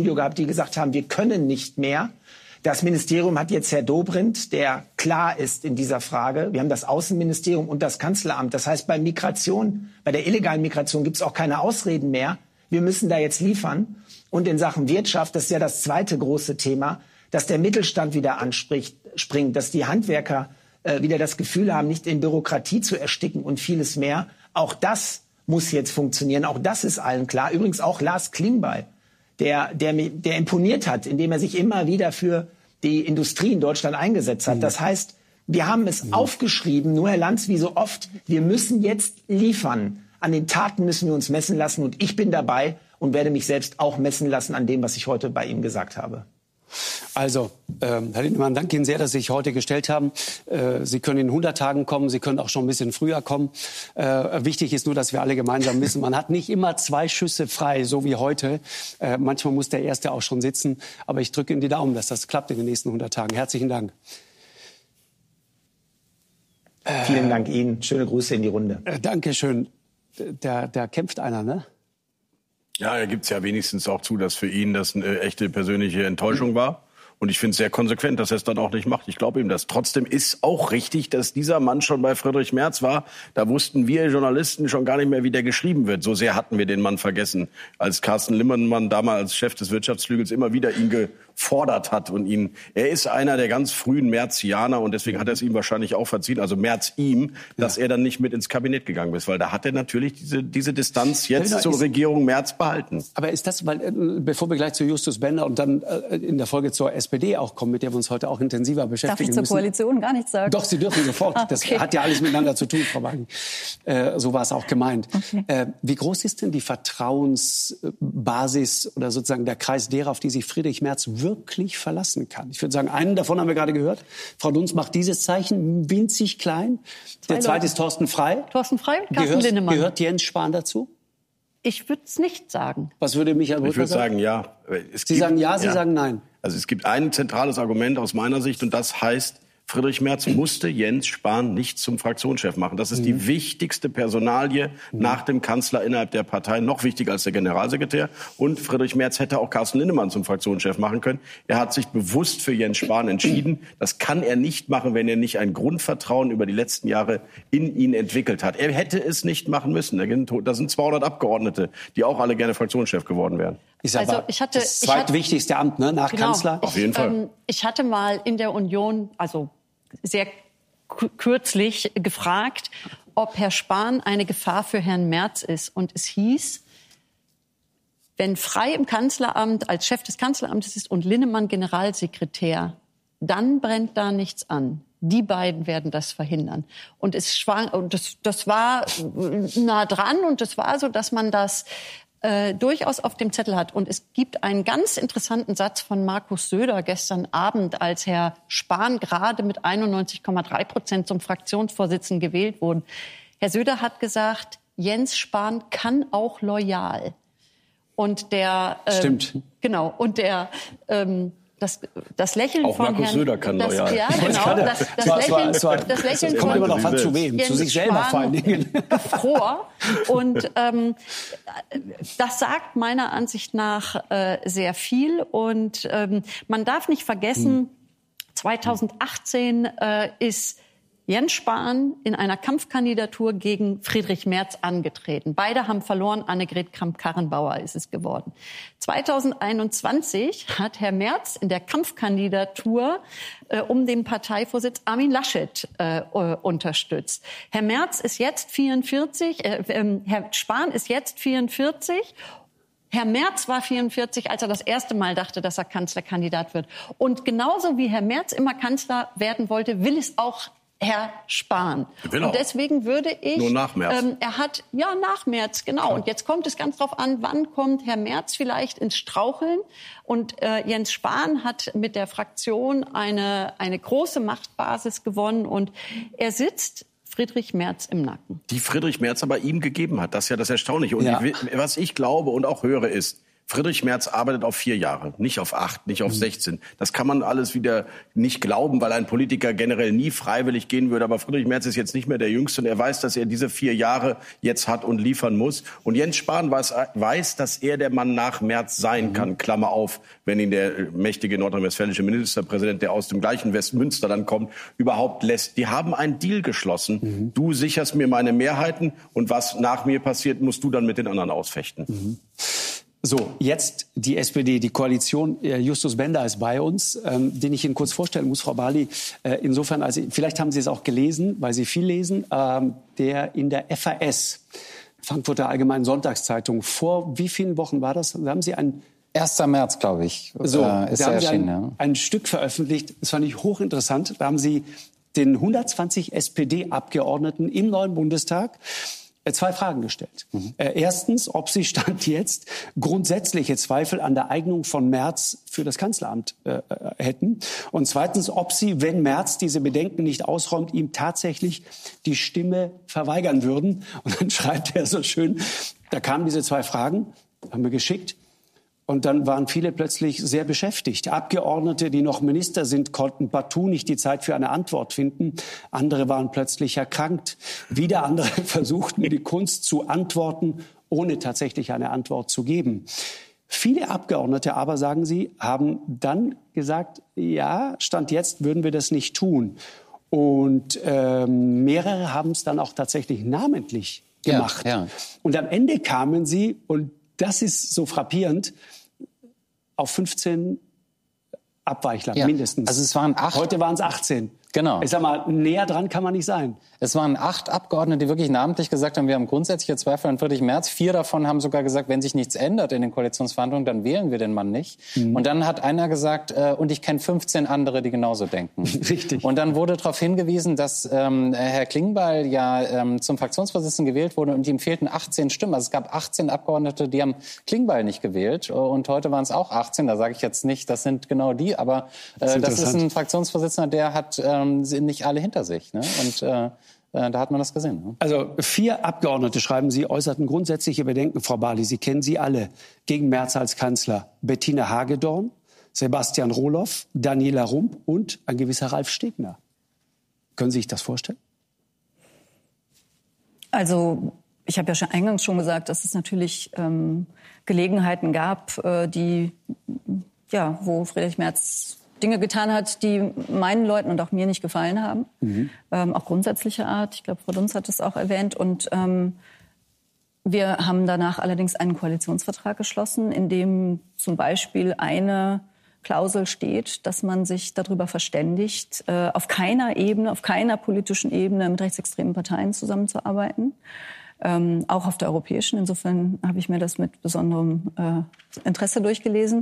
haben, wir können nicht mehr. Das Ministerium hat jetzt Herr Dobrindt, der klar ist in dieser Frage. Wir haben das Außenministerium und das Kanzleramt. Das heißt, bei Migration, bei der illegalen Migration gibt es auch keine Ausreden mehr. Wir müssen da jetzt liefern. Und in Sachen Wirtschaft, das ist ja das zweite große Thema, dass der Mittelstand wieder springt, dass die Handwerker wieder das Gefühl haben, nicht in Bürokratie zu ersticken und vieles mehr. Auch das muss jetzt funktionieren. Auch das ist allen klar. Übrigens auch Lars Klingbeil, der imponiert hat, indem er sich immer wieder für die Industrie in Deutschland eingesetzt hat. Das heißt, wir haben es aufgeschrieben, nur Herr Lanz, wie so oft, wir müssen jetzt liefern. An den Taten müssen wir uns messen lassen und ich bin dabei und werde mich selbst auch messen lassen an dem, was ich heute bei ihm gesagt habe. Also, Herr Lindemann, danke Ihnen sehr, dass Sie sich heute gestellt haben. Sie können in 100 Tagen kommen, Sie können auch schon ein bisschen früher kommen. Wichtig ist nur, dass wir alle gemeinsam wissen, man hat nicht immer 2 Schüsse frei, so wie heute. Manchmal muss der erste auch schon sitzen. Aber ich drücke Ihnen die Daumen, dass das klappt in den nächsten 100 Tagen. Herzlichen Dank. Vielen Dank Ihnen. Schöne Grüße in die Runde. Dankeschön. Da kämpft einer, ne? Ja, er gibt es ja wenigstens auch zu, dass für ihn das eine echte persönliche Enttäuschung war. Und ich finde es sehr konsequent, dass er es dann auch nicht macht. Ich glaube ihm das. Trotzdem ist auch richtig, dass dieser Mann schon bei Friedrich Merz war. Da wussten wir Journalisten schon gar nicht mehr, wie der geschrieben wird. So sehr hatten wir den Mann vergessen. Als Carsten Limmermann damals als Chef des Wirtschaftsflügels immer wieder ihn gefordert hat. Und er ist einer der ganz frühen Merzianer. Und deswegen hat er es ihm wahrscheinlich auch verziehen, also Merz ihm, dass er dann nicht mit ins Kabinett gegangen ist. Weil da hat er natürlich diese Distanz jetzt zur Regierung Merz behalten. Aber ist das, weil, bevor wir gleich zu Justus Bender und dann in der Folge zur SPD auch kommen, mit der wir uns heute auch intensiver beschäftigen müssen. Darf ich zur Koalition gar nichts sagen? Doch, Sie dürfen sofort. Okay. Das hat ja alles miteinander zu tun, Frau Wagen. So war es auch gemeint. Okay. Wie groß ist denn die Vertrauensbasis oder sozusagen der Kreis derer, auf die sich Friedrich Merz wirklich verlassen kann? Ich würde sagen, einen davon haben wir gerade gehört. Frau Dunz macht dieses Zeichen winzig klein. Der zweite ist Thorsten Frey. Thorsten Frey, Carsten Linnemann. Gehört Jens Spahn dazu? Ich würde es nicht sagen. Was würde Michael Rüttger sagen? Ich würde sagen, ja. Sie sagen ja, Sie sagen nein. Also es gibt ein zentrales Argument aus meiner Sicht und das heißt, Friedrich Merz musste Jens Spahn nicht zum Fraktionschef machen. Das ist die wichtigste Personalie nach dem Kanzler innerhalb der Partei, noch wichtiger als der Generalsekretär. Und Friedrich Merz hätte auch Carsten Linnemann zum Fraktionschef machen können. Er hat sich bewusst für Jens Spahn entschieden. Das kann er nicht machen, wenn er nicht ein Grundvertrauen über die letzten Jahre in ihn entwickelt hat. Er hätte es nicht machen müssen. Da sind 200 Abgeordnete, die auch alle gerne Fraktionschef geworden wären. Also das zweitwichtigste Amt, ne, nach Kanzler. Auf jeden Fall. Ich hatte mal in der Union, also sehr kürzlich, gefragt, ob Herr Spahn eine Gefahr für Herrn Merz ist. Und es hieß, wenn Frey im Kanzleramt als Chef des Kanzleramtes ist und Linnemann Generalsekretär, dann brennt da nichts an. Die beiden werden das verhindern. Und das war nah dran und es war so, dass man das durchaus auf dem Zettel hat. Und es gibt einen ganz interessanten Satz von Markus Söder gestern Abend, als Herr Spahn gerade mit 91,3% zum Fraktionsvorsitzenden gewählt wurde. Herr Söder hat gesagt, Jens Spahn kann auch loyal. Und der stimmt. Genau. Und der das Lächeln auch von Markus Herrn Söder kann loyal. Ja, genau. Das Lächeln kommt von immer noch an zu wem, zu sich selber vor allen Dingen. Fror. Und das sagt meiner Ansicht nach sehr viel. Und man darf nicht vergessen, 2018 ist Jens Spahn in einer Kampfkandidatur gegen Friedrich Merz angetreten. Beide haben verloren. Annegret Kramp-Karrenbauer ist es geworden. 2021 hat Herr Merz in der Kampfkandidatur um den Parteivorsitz Armin Laschet unterstützt. Herr Merz ist jetzt 44, Herr Spahn ist jetzt 44. Herr Merz war 44, als er das erste Mal dachte, dass er Kanzlerkandidat wird. Und genauso wie Herr Merz immer Kanzler werden wollte, will es auch Herr Spahn. Und deswegen würde ich... Nur nach Merz. Nach Merz, genau. Und jetzt kommt es ganz drauf an, wann kommt Herr Merz vielleicht ins Straucheln. Und Jens Spahn hat mit der Fraktion eine große Machtbasis gewonnen. Und er sitzt Friedrich Merz im Nacken. Die Friedrich Merz aber ihm gegeben hat. Das ist ja das Erstaunliche. Und was ich glaube und auch höre ist, Friedrich Merz arbeitet auf 4 Jahre, nicht auf 8, nicht auf 16. Das kann man alles wieder nicht glauben, weil ein Politiker generell nie freiwillig gehen würde. Aber Friedrich Merz ist jetzt nicht mehr der Jüngste und er weiß, dass er diese 4 Jahre jetzt hat und liefern muss. Und Jens Spahn weiß, dass er der Mann nach Merz sein kann, Klammer auf, wenn ihn der mächtige nordrhein-westfälische Ministerpräsident, der aus dem gleichen Westmünster dann kommt, überhaupt lässt. Die haben einen Deal geschlossen. Du sicherst mir meine Mehrheiten und was nach mir passiert, musst du dann mit den anderen ausfechten. So, jetzt die SPD, die Koalition. Justus Bender ist bei uns, den ich Ihnen kurz vorstellen muss, Frau Barley. Insofern, also vielleicht haben Sie es auch gelesen, weil Sie viel lesen, der in der FAS, Frankfurter Allgemeinen Sonntagszeitung, vor wie vielen Wochen war das? Da haben Sie 1. März, glaube ich, ist er erschienen. Ein Stück veröffentlicht, das fand ich hochinteressant. Da haben Sie den 120 SPD-Abgeordneten im neuen Bundestag 2 Fragen gestellt. Erstens, ob sie Stand jetzt grundsätzliche Zweifel an der Eignung von Merz für das Kanzleramt hätten. Und zweitens, ob sie, wenn Merz diese Bedenken nicht ausräumt, ihm tatsächlich die Stimme verweigern würden. Und dann schreibt er so schön, da kamen diese 2 Fragen, haben wir geschickt. Und dann waren viele plötzlich sehr beschäftigt. Abgeordnete, die noch Minister sind, konnten partout nicht die Zeit für eine Antwort finden. Andere waren plötzlich erkrankt. Wieder andere versuchten die Kunst zu antworten, ohne tatsächlich eine Antwort zu geben. Viele Abgeordnete aber, sagen Sie, haben dann gesagt, ja, Stand jetzt würden wir das nicht tun. Und mehrere haben es dann auch tatsächlich namentlich gemacht. Ja. Und am Ende kamen sie, und das ist so frappierend, auf 15 Abweichler, mindestens. Also es waren 8. Heute waren es 18. Genau. Ich sag mal, näher dran kann man nicht sein. Es waren 8 Abgeordnete, die wirklich namentlich gesagt haben, wir haben grundsätzliche Zweifel an Friedrich Merz. 4 davon haben sogar gesagt, wenn sich nichts ändert in den Koalitionsverhandlungen, dann wählen wir den Mann nicht. Und dann hat einer gesagt, und ich kenne 15 andere, die genauso denken. Richtig. Und dann wurde darauf hingewiesen, dass Herr Klingbeil ja zum Fraktionsvorsitzenden gewählt wurde und ihm fehlten 18 Stimmen. Also es gab 18 Abgeordnete, die haben Klingbeil nicht gewählt. Und heute waren es auch 18. Da sage ich jetzt nicht, das sind genau die. Aber das ist ein Fraktionsvorsitzender, der hat nicht alle hinter sich. Ne? Und da hat man das gesehen. Ne? Also 4 Abgeordnete, schreiben Sie, äußerten grundsätzliche Bedenken, Frau Barley, Sie kennen sie alle, gegen Merz als Kanzler. Bettina Hagedorn, Sebastian Rohloff, Daniela Rump und ein gewisser Ralf Stegner. Können Sie sich das vorstellen? Also ich habe ja schon eingangs gesagt, dass es natürlich Gelegenheiten gab, wo Friedrich Merz Dinge getan hat, die meinen Leuten und auch mir nicht gefallen haben. Auch grundsätzlicher Art. Ich glaube, Frau Dunz hat das auch erwähnt. Und wir haben danach allerdings einen Koalitionsvertrag geschlossen, in dem zum Beispiel eine Klausel steht, dass man sich darüber verständigt, auf keiner Ebene, auf keiner politischen Ebene mit rechtsextremen Parteien zusammenzuarbeiten. Auch auf der europäischen. Insofern habe ich mir das mit besonderem Interesse durchgelesen.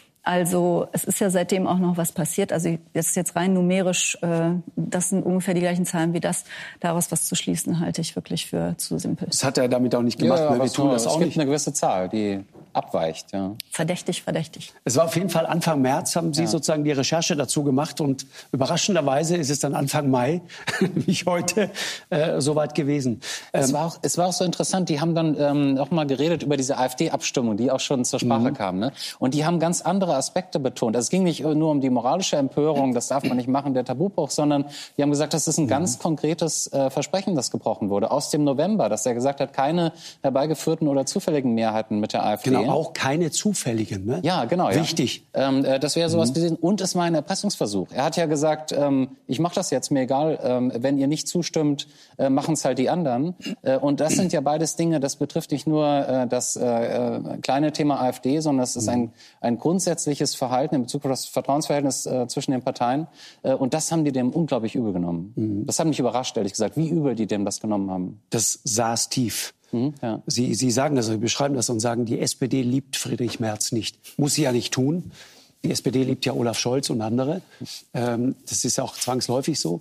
Also es ist ja seitdem auch noch was passiert. Also das ist jetzt rein numerisch, das sind ungefähr die gleichen Zahlen wie das. Daraus was zu schließen, halte ich wirklich für zu simpel. Das hat er damit auch nicht gemacht. Ja, wir tun das auch nicht. Es gibt eine gewisse Zahl, die abweicht. Ja. Verdächtig. Es war auf jeden Fall Anfang März, haben Sie sozusagen die Recherche dazu gemacht. Und überraschenderweise ist es dann Anfang Mai, wie heute, soweit gewesen. Es war auch so interessant, die haben dann auch mal geredet über diese AfD-Abstimmung, die auch schon zur Sprache kam. Ne? Und die haben ganz andere Aspekte betont. Also es ging nicht nur um die moralische Empörung, das darf man nicht machen, der Tabubruch, sondern die haben gesagt, das ist ein ganz konkretes Versprechen, das gebrochen wurde. Aus dem November, dass er gesagt hat, keine herbeigeführten oder zufälligen Mehrheiten mit der AfD. Genau, auch keine zufälligen. Ne? Ja, genau. Wichtig. Ja. Das wäre sowas gewesen. Und es war ein Erpressungsversuch. Er hat ja gesagt, ich mache das jetzt, mir egal, wenn ihr nicht zustimmt, machen es halt die anderen. Und das sind ja beides Dinge, das betrifft nicht nur das kleine Thema AfD, sondern es ist ein grundsätzliches Verhalten in Bezug auf das Vertrauensverhältnis zwischen den Parteien. Und das haben die dem unglaublich übel genommen. Das hat mich überrascht, ehrlich gesagt, wie übel die dem das genommen haben. Das saß tief. Ja. Sie sagen das, Sie beschreiben das und sagen, die SPD liebt Friedrich Merz nicht. Muss sie ja nicht tun. Die SPD liebt ja Olaf Scholz und andere. Das ist ja auch zwangsläufig so.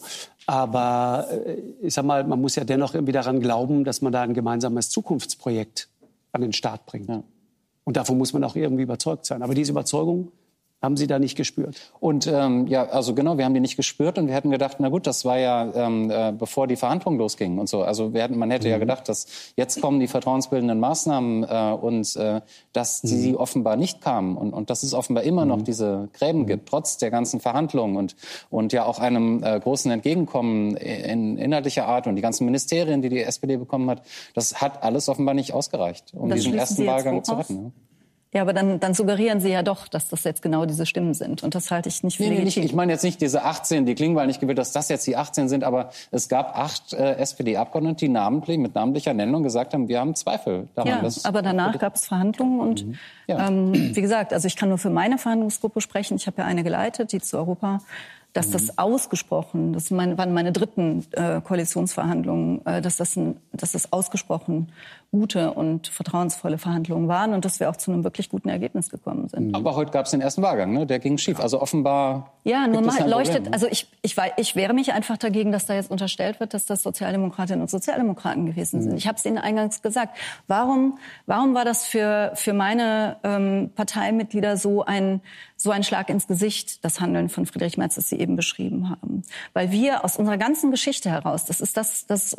Aber ich sag mal, man muss ja dennoch irgendwie daran glauben, dass man da ein gemeinsames Zukunftsprojekt an den Start bringt. Ja. Und davon muss man auch irgendwie überzeugt sein. Aber diese Überzeugung haben Sie da nicht gespürt? Und also genau, wir haben die nicht gespürt und wir hätten gedacht, na gut, das war ja bevor die Verhandlungen losgingen und so. Also man hätte ja gedacht, dass jetzt kommen die vertrauensbildenden Maßnahmen und dass sie offenbar nicht kamen und dass es offenbar immer noch diese Gräben gibt, trotz der ganzen Verhandlungen und ja auch einem großen Entgegenkommen in inhaltlicher Art und die ganzen Ministerien, die SPD bekommen hat, das hat alles offenbar nicht ausgereicht, um diesen ersten Wahlgang zu retten. Ja. Ja, aber dann suggerieren Sie ja doch, dass das jetzt genau diese Stimmen sind. Und das halte ich nicht für legitim. Ich meine jetzt nicht diese 18, die Klingbeil nicht gewählt, dass das jetzt die 18 sind, aber es gab 8 SPD-Abgeordnete, die namentlich, mit namentlicher Nennung gesagt haben, wir haben Zweifel daran. Ja, aber danach gab es Verhandlungen und wie gesagt, also ich kann nur für meine Verhandlungsgruppe sprechen. Ich habe ja eine geleitet, die zu Europa, dass das ausgesprochen, waren meine dritten Koalitionsverhandlungen, dass das ausgesprochen gute und vertrauensvolle Verhandlungen waren und dass wir auch zu einem wirklich guten Ergebnis gekommen sind. Aber heute gab es den ersten Wahlgang, ne? Der ging schief. Also offenbar. Ja, nur mal leuchtet. Also ich wehre mich einfach dagegen, dass da jetzt unterstellt wird, dass das Sozialdemokratinnen und Sozialdemokraten gewesen sind. Ich habe es Ihnen eingangs gesagt. Warum war das für meine Parteimitglieder so ein Schlag ins Gesicht, das Handeln von Friedrich Merz, das Sie eben beschrieben haben? Weil wir aus unserer ganzen Geschichte heraus, das ist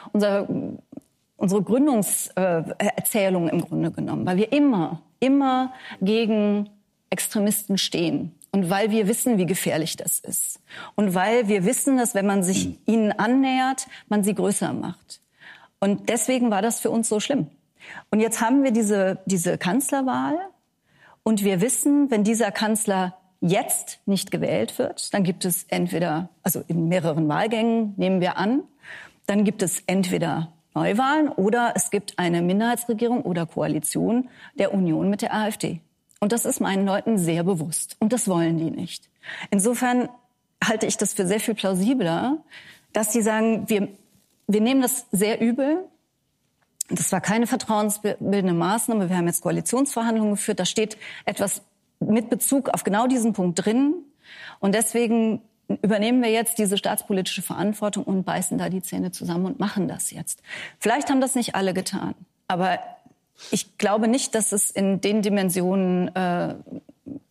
unsere Gründungserzählung im Grunde genommen, weil wir immer gegen Extremisten stehen und weil wir wissen, wie gefährlich das ist und weil wir wissen, dass wenn man sich ihnen annähert, man sie größer macht. Und deswegen war das für uns so schlimm. Und jetzt haben wir diese Kanzlerwahl und wir wissen, wenn dieser Kanzler jetzt nicht gewählt wird, dann gibt es entweder, also in mehreren Wahlgängen nehmen wir an, dann gibt es entweder Neuwahlen oder es gibt eine Minderheitsregierung oder Koalition der Union mit der AfD. Und das ist meinen Leuten sehr bewusst. Und das wollen die nicht. Insofern halte ich das für sehr viel plausibler, dass sie sagen, wir nehmen das sehr übel. Das war keine vertrauensbildende Maßnahme. Wir haben jetzt Koalitionsverhandlungen geführt. Da steht etwas mit Bezug auf genau diesen Punkt drin. Und deswegen übernehmen wir jetzt diese staatspolitische Verantwortung und beißen da die Zähne zusammen und machen das jetzt. Vielleicht haben das nicht alle getan, aber ich glaube nicht, dass es in den Dimensionen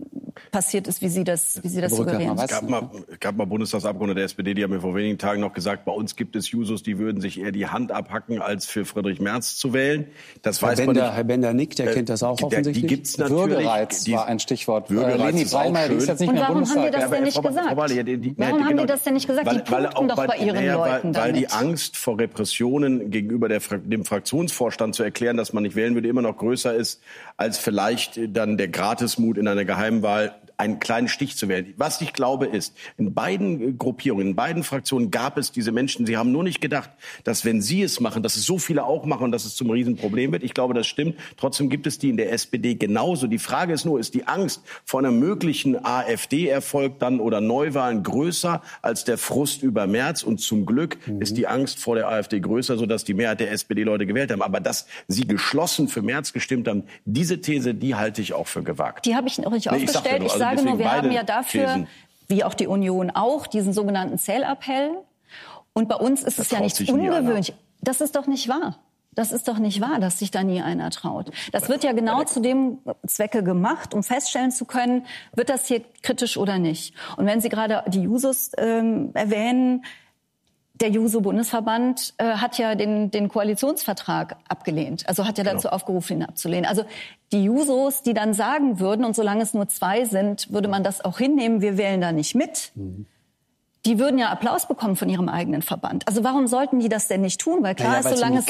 passiert ist, wie Sie das suggerieren. Es gab mal Bundestagsabgeordnete der SPD, die haben mir vor wenigen Tagen noch gesagt, bei uns gibt es Jusos, die würden sich eher die Hand abhacken, als für Friedrich Merz zu wählen. Das weiß man nicht. Herr Bender nickt, der kennt das auch offensichtlich. Die gibt's natürlich. Würgereiz war ein Stichwort. Würgereiz Leni ist auch Breimer, die ist jetzt nicht Und mehr warum haben wir das Bundestag. denn nicht gesagt? Warum haben die das denn nicht gesagt? Die punkten doch bei ihren Leuten Weil die damit. Angst vor Repressionen gegenüber dem Fraktionsvorstand zu erklären, dass man nicht wählen würde, immer noch größer ist, als vielleicht dann der Gratismut in einer Geheimwahl einen kleinen Stich zu wählen. Was ich glaube ist, in beiden Gruppierungen, in beiden Fraktionen gab es diese Menschen, sie haben nur nicht gedacht, dass wenn sie es machen, dass es so viele auch machen und dass es zum Riesenproblem wird. Ich glaube, das stimmt. Trotzdem gibt es die in der SPD genauso. Die Frage ist nur, ist die Angst vor einem möglichen AfD-Erfolg dann oder Neuwahlen größer als der Frust über Merz? Und zum Glück ist die Angst vor der AfD größer, sodass die Mehrheit der SPD-Leute gewählt haben. Aber dass sie geschlossen für Merz gestimmt haben, diese These, die halte ich auch für gewagt. Die habe ich noch nicht aufgestellt. Ich sage nur, wir haben ja dafür, wie auch die Union auch, diesen sogenannten Zählappell. Und bei uns ist es ja nichts ungewöhnlich. Das ist doch nicht wahr. Das ist doch nicht wahr, dass sich da nie einer traut. Das wird ja genau zu dem Zwecke gemacht, um feststellen zu können, wird das hier kritisch oder nicht. Und wenn Sie gerade die Jusos erwähnen, der Juso-Bundesverband hat ja den Koalitionsvertrag abgelehnt. Also hat ja dazu aufgerufen, ihn abzulehnen. Also die Jusos, die dann sagen würden, und solange es nur 2 sind, würde man das auch hinnehmen, wir wählen da nicht mit. Die würden ja Applaus bekommen von ihrem eigenen Verband. Also warum sollten die das denn nicht tun? Weil klar ist, solange es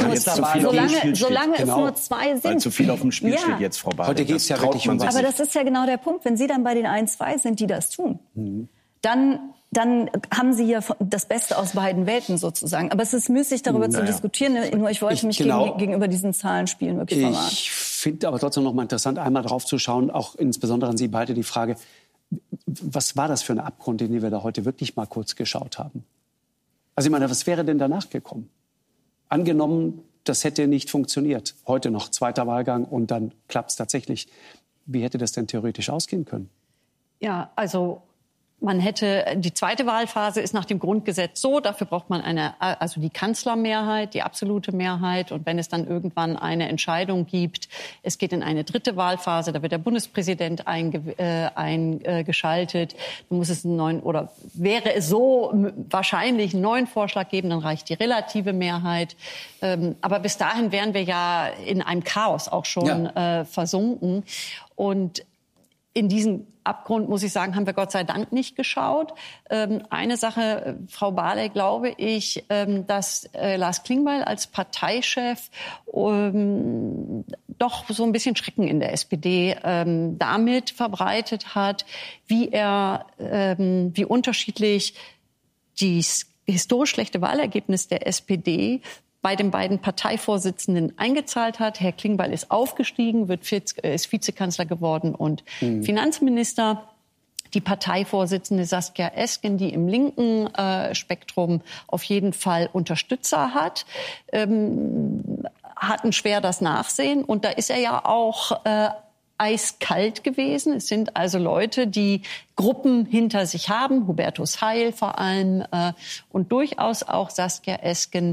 nur 2 sind. Weil zu viel auf dem Spiel steht jetzt, Frau Barley. Heute geht es ja wirklich um was. Aber das ist ja genau der Punkt. Wenn Sie dann bei den 1-2 sind, die das tun, dann haben Sie ja das Beste aus beiden Welten sozusagen. Aber es ist müßig, darüber zu diskutieren. Nur ich wollte mich gegenüber diesen Zahlenspielen wirklich verwahren. Ich finde aber trotzdem noch mal interessant, einmal drauf zu schauen, auch insbesondere an Sie beide die Frage, was war das für ein Abgrund, in den wir da heute wirklich mal kurz geschaut haben? Also ich meine, was wäre denn danach gekommen? Angenommen, das hätte nicht funktioniert. Heute noch 2. Wahlgang und dann klappt es tatsächlich. Wie hätte das denn theoretisch ausgehen können? Ja, also man hätte, die zweite Wahlphase ist nach dem Grundgesetz so, dafür braucht man also die Kanzlermehrheit, die absolute Mehrheit. Und wenn es dann irgendwann eine Entscheidung gibt, es geht in eine 3. Wahlphase, da wird der Bundespräsident eingeschaltet, dann muss es wäre es so wahrscheinlich einen neuen Vorschlag geben, dann reicht die relative Mehrheit. Aber bis dahin wären wir ja in einem Chaos auch schon versunken. Und in diesen Abgrund, muss ich sagen, haben wir Gott sei Dank nicht geschaut. Eine Sache, Frau Barley, glaube ich, dass Lars Klingbeil als Parteichef doch so ein bisschen Schrecken in der SPD damit verbreitet hat, wie unterschiedlich das historisch schlechte Wahlergebnis der SPD bei den beiden Parteivorsitzenden eingezahlt hat. Herr Klingbeil ist aufgestiegen, ist Vizekanzler geworden und Finanzminister. Die Parteivorsitzende Saskia Esken, die im linken Spektrum auf jeden Fall Unterstützer hat, hatten schwer das Nachsehen. Und da ist er ja auch eiskalt gewesen. Es sind also Leute, die Gruppen hinter sich haben, Hubertus Heil vor allem und durchaus auch Saskia Esken,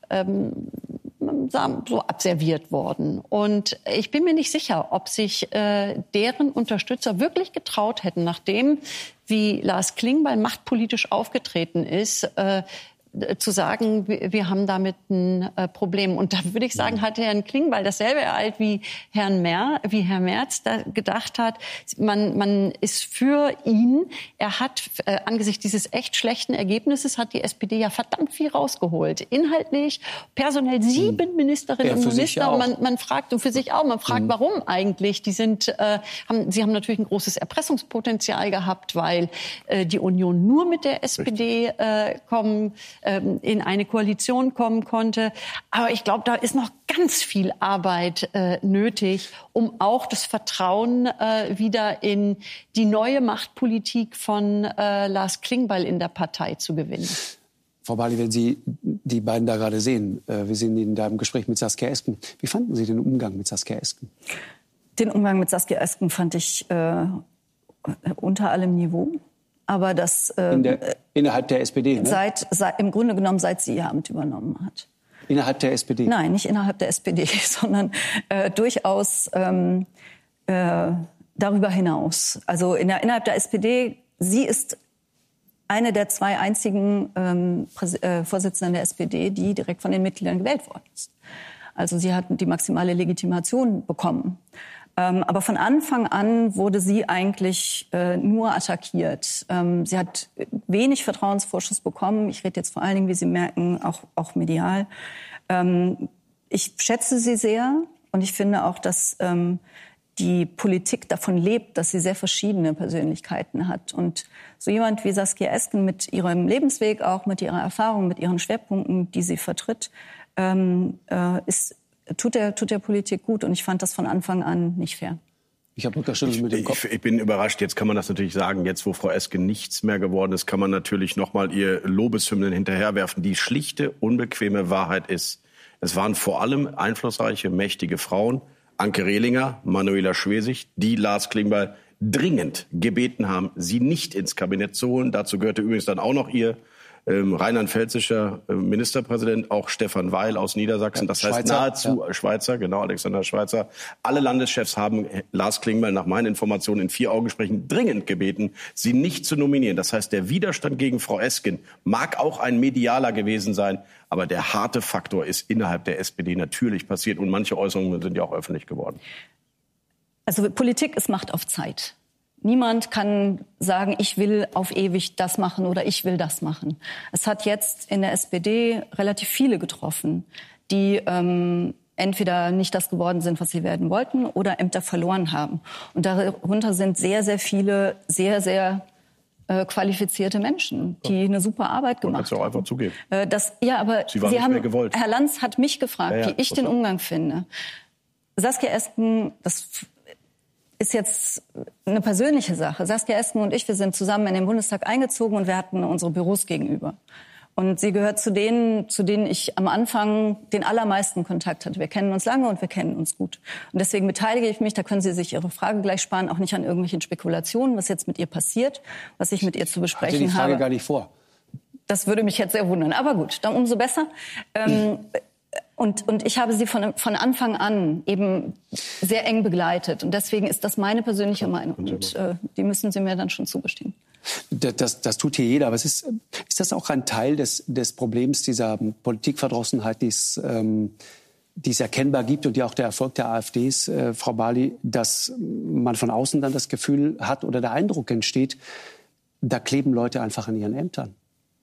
so abserviert worden. Und ich bin mir nicht sicher, ob sich deren Unterstützer wirklich getraut hätten, nachdem, wie Lars Klingbeil machtpolitisch aufgetreten ist, zu sagen, wir haben damit ein Problem. Und da würde ich sagen, hat Herrn Klingbeil dasselbe ereilt wie Herr Merz da gedacht hat. Man ist für ihn. Er hat angesichts dieses echt schlechten Ergebnisses hat die SPD ja verdammt viel rausgeholt. Inhaltlich, personell 7 Ministerinnen und Minister. Man fragt, und für sich auch, man fragt, warum eigentlich? Sie haben natürlich ein großes Erpressungspotenzial gehabt, weil die Union nur mit der SPD in eine Koalition kommen konnte. Aber ich glaube, da ist noch ganz viel Arbeit nötig, um auch das Vertrauen wieder in die neue Machtpolitik von Lars Klingbeil in der Partei zu gewinnen. Frau Barley, wenn Sie die beiden da gerade sehen, wir sehen in deinem Gespräch mit Saskia Esken. Wie fanden Sie den Umgang mit Saskia Esken? Den Umgang mit Saskia Esken fand ich unter allem Niveau. Aber das innerhalb der SPD, ne? Im Grunde genommen, seit sie ihr Amt übernommen hat. Innerhalb der SPD? Nein, nicht innerhalb der SPD, sondern durchaus darüber hinaus. Also innerhalb der SPD, sie ist eine der 2 einzigen Vorsitzenden der SPD, die direkt von den Mitgliedern gewählt worden ist. Also sie hat die maximale Legitimation bekommen. Aber von Anfang an wurde sie eigentlich nur attackiert. Sie hat wenig Vertrauensvorschuss bekommen. Ich rede jetzt vor allen Dingen, wie Sie merken, auch medial. Ich schätze sie sehr und ich finde auch, dass die Politik davon lebt, dass sie sehr verschiedene Persönlichkeiten hat. Und so jemand wie Saskia Esken mit ihrem Lebensweg, auch mit ihrer Erfahrung, mit ihren Schwerpunkten, die sie vertritt, tut der Politik gut. Und ich fand das von Anfang an nicht fair. Ich habe geschüttelt mit dem Kopf. Ich bin überrascht. Jetzt kann man das natürlich sagen. Jetzt, wo Frau Esken nichts mehr geworden ist, kann man natürlich noch mal ihr Lobeshymnen hinterherwerfen. Die schlichte, unbequeme Wahrheit ist, es waren vor allem einflussreiche, mächtige Frauen, Anke Rehlinger, Manuela Schwesig, die Lars Klingbeil dringend gebeten haben, sie nicht ins Kabinett zu holen. Dazu gehörte übrigens dann auch noch ihr rheinland-pfälzischer Ministerpräsident, auch Stefan Weil aus Niedersachsen. Das heißt nahezu Schweizer, genau, Alexander Schweizer. Alle Landeschefs haben Lars Klingbeil nach meinen Informationen in 4 Augengesprächen dringend gebeten, sie nicht zu nominieren. Das heißt, der Widerstand gegen Frau Esken mag auch ein medialer gewesen sein, aber der harte Faktor ist innerhalb der SPD natürlich passiert und manche Äußerungen sind ja auch öffentlich geworden. Also Politik ist Macht auf Zeit. Niemand kann sagen, ich will auf ewig das machen oder ich will das machen. Es hat jetzt in der SPD relativ viele getroffen, die entweder nicht das geworden sind, was sie werden wollten, oder Ämter verloren haben. Und darunter sind sehr, sehr viele, sehr, sehr qualifizierte Menschen, die eine super Arbeit gemacht haben. Kannst du auch einfach zugeben. Aber Sie waren nicht mehr gewollt. Herr Lanz hat mich gefragt, wie ich den Umgang finde. Saskia Esken, das ist jetzt eine persönliche Sache. Saskia Esken und ich, wir sind zusammen in den Bundestag eingezogen und wir hatten unsere Büros gegenüber. Und sie gehört zu denen ich am Anfang den allermeisten Kontakt hatte. Wir kennen uns lange und wir kennen uns gut. Und deswegen beteilige ich mich, da können Sie sich Ihre Frage gleich sparen, auch nicht an irgendwelchen Spekulationen, was jetzt mit ihr passiert, was ich mit ihr zu besprechen habe. Ich hatte die Frage gar nicht vor. Das würde mich jetzt sehr wundern. Aber gut, dann umso besser. Und ich habe sie von Anfang an eben sehr eng begleitet. Und deswegen ist das meine persönliche Meinung. Und die müssen Sie mir dann schon zugestehen. Das tut hier jeder. Aber ist das auch ein Teil des Problems dieser Politikverdrossenheit, die es erkennbar gibt und die auch der Erfolg der AfD ist, Frau Barley, dass man von außen dann das Gefühl hat oder der Eindruck entsteht, da kleben Leute einfach an ihren Ämtern.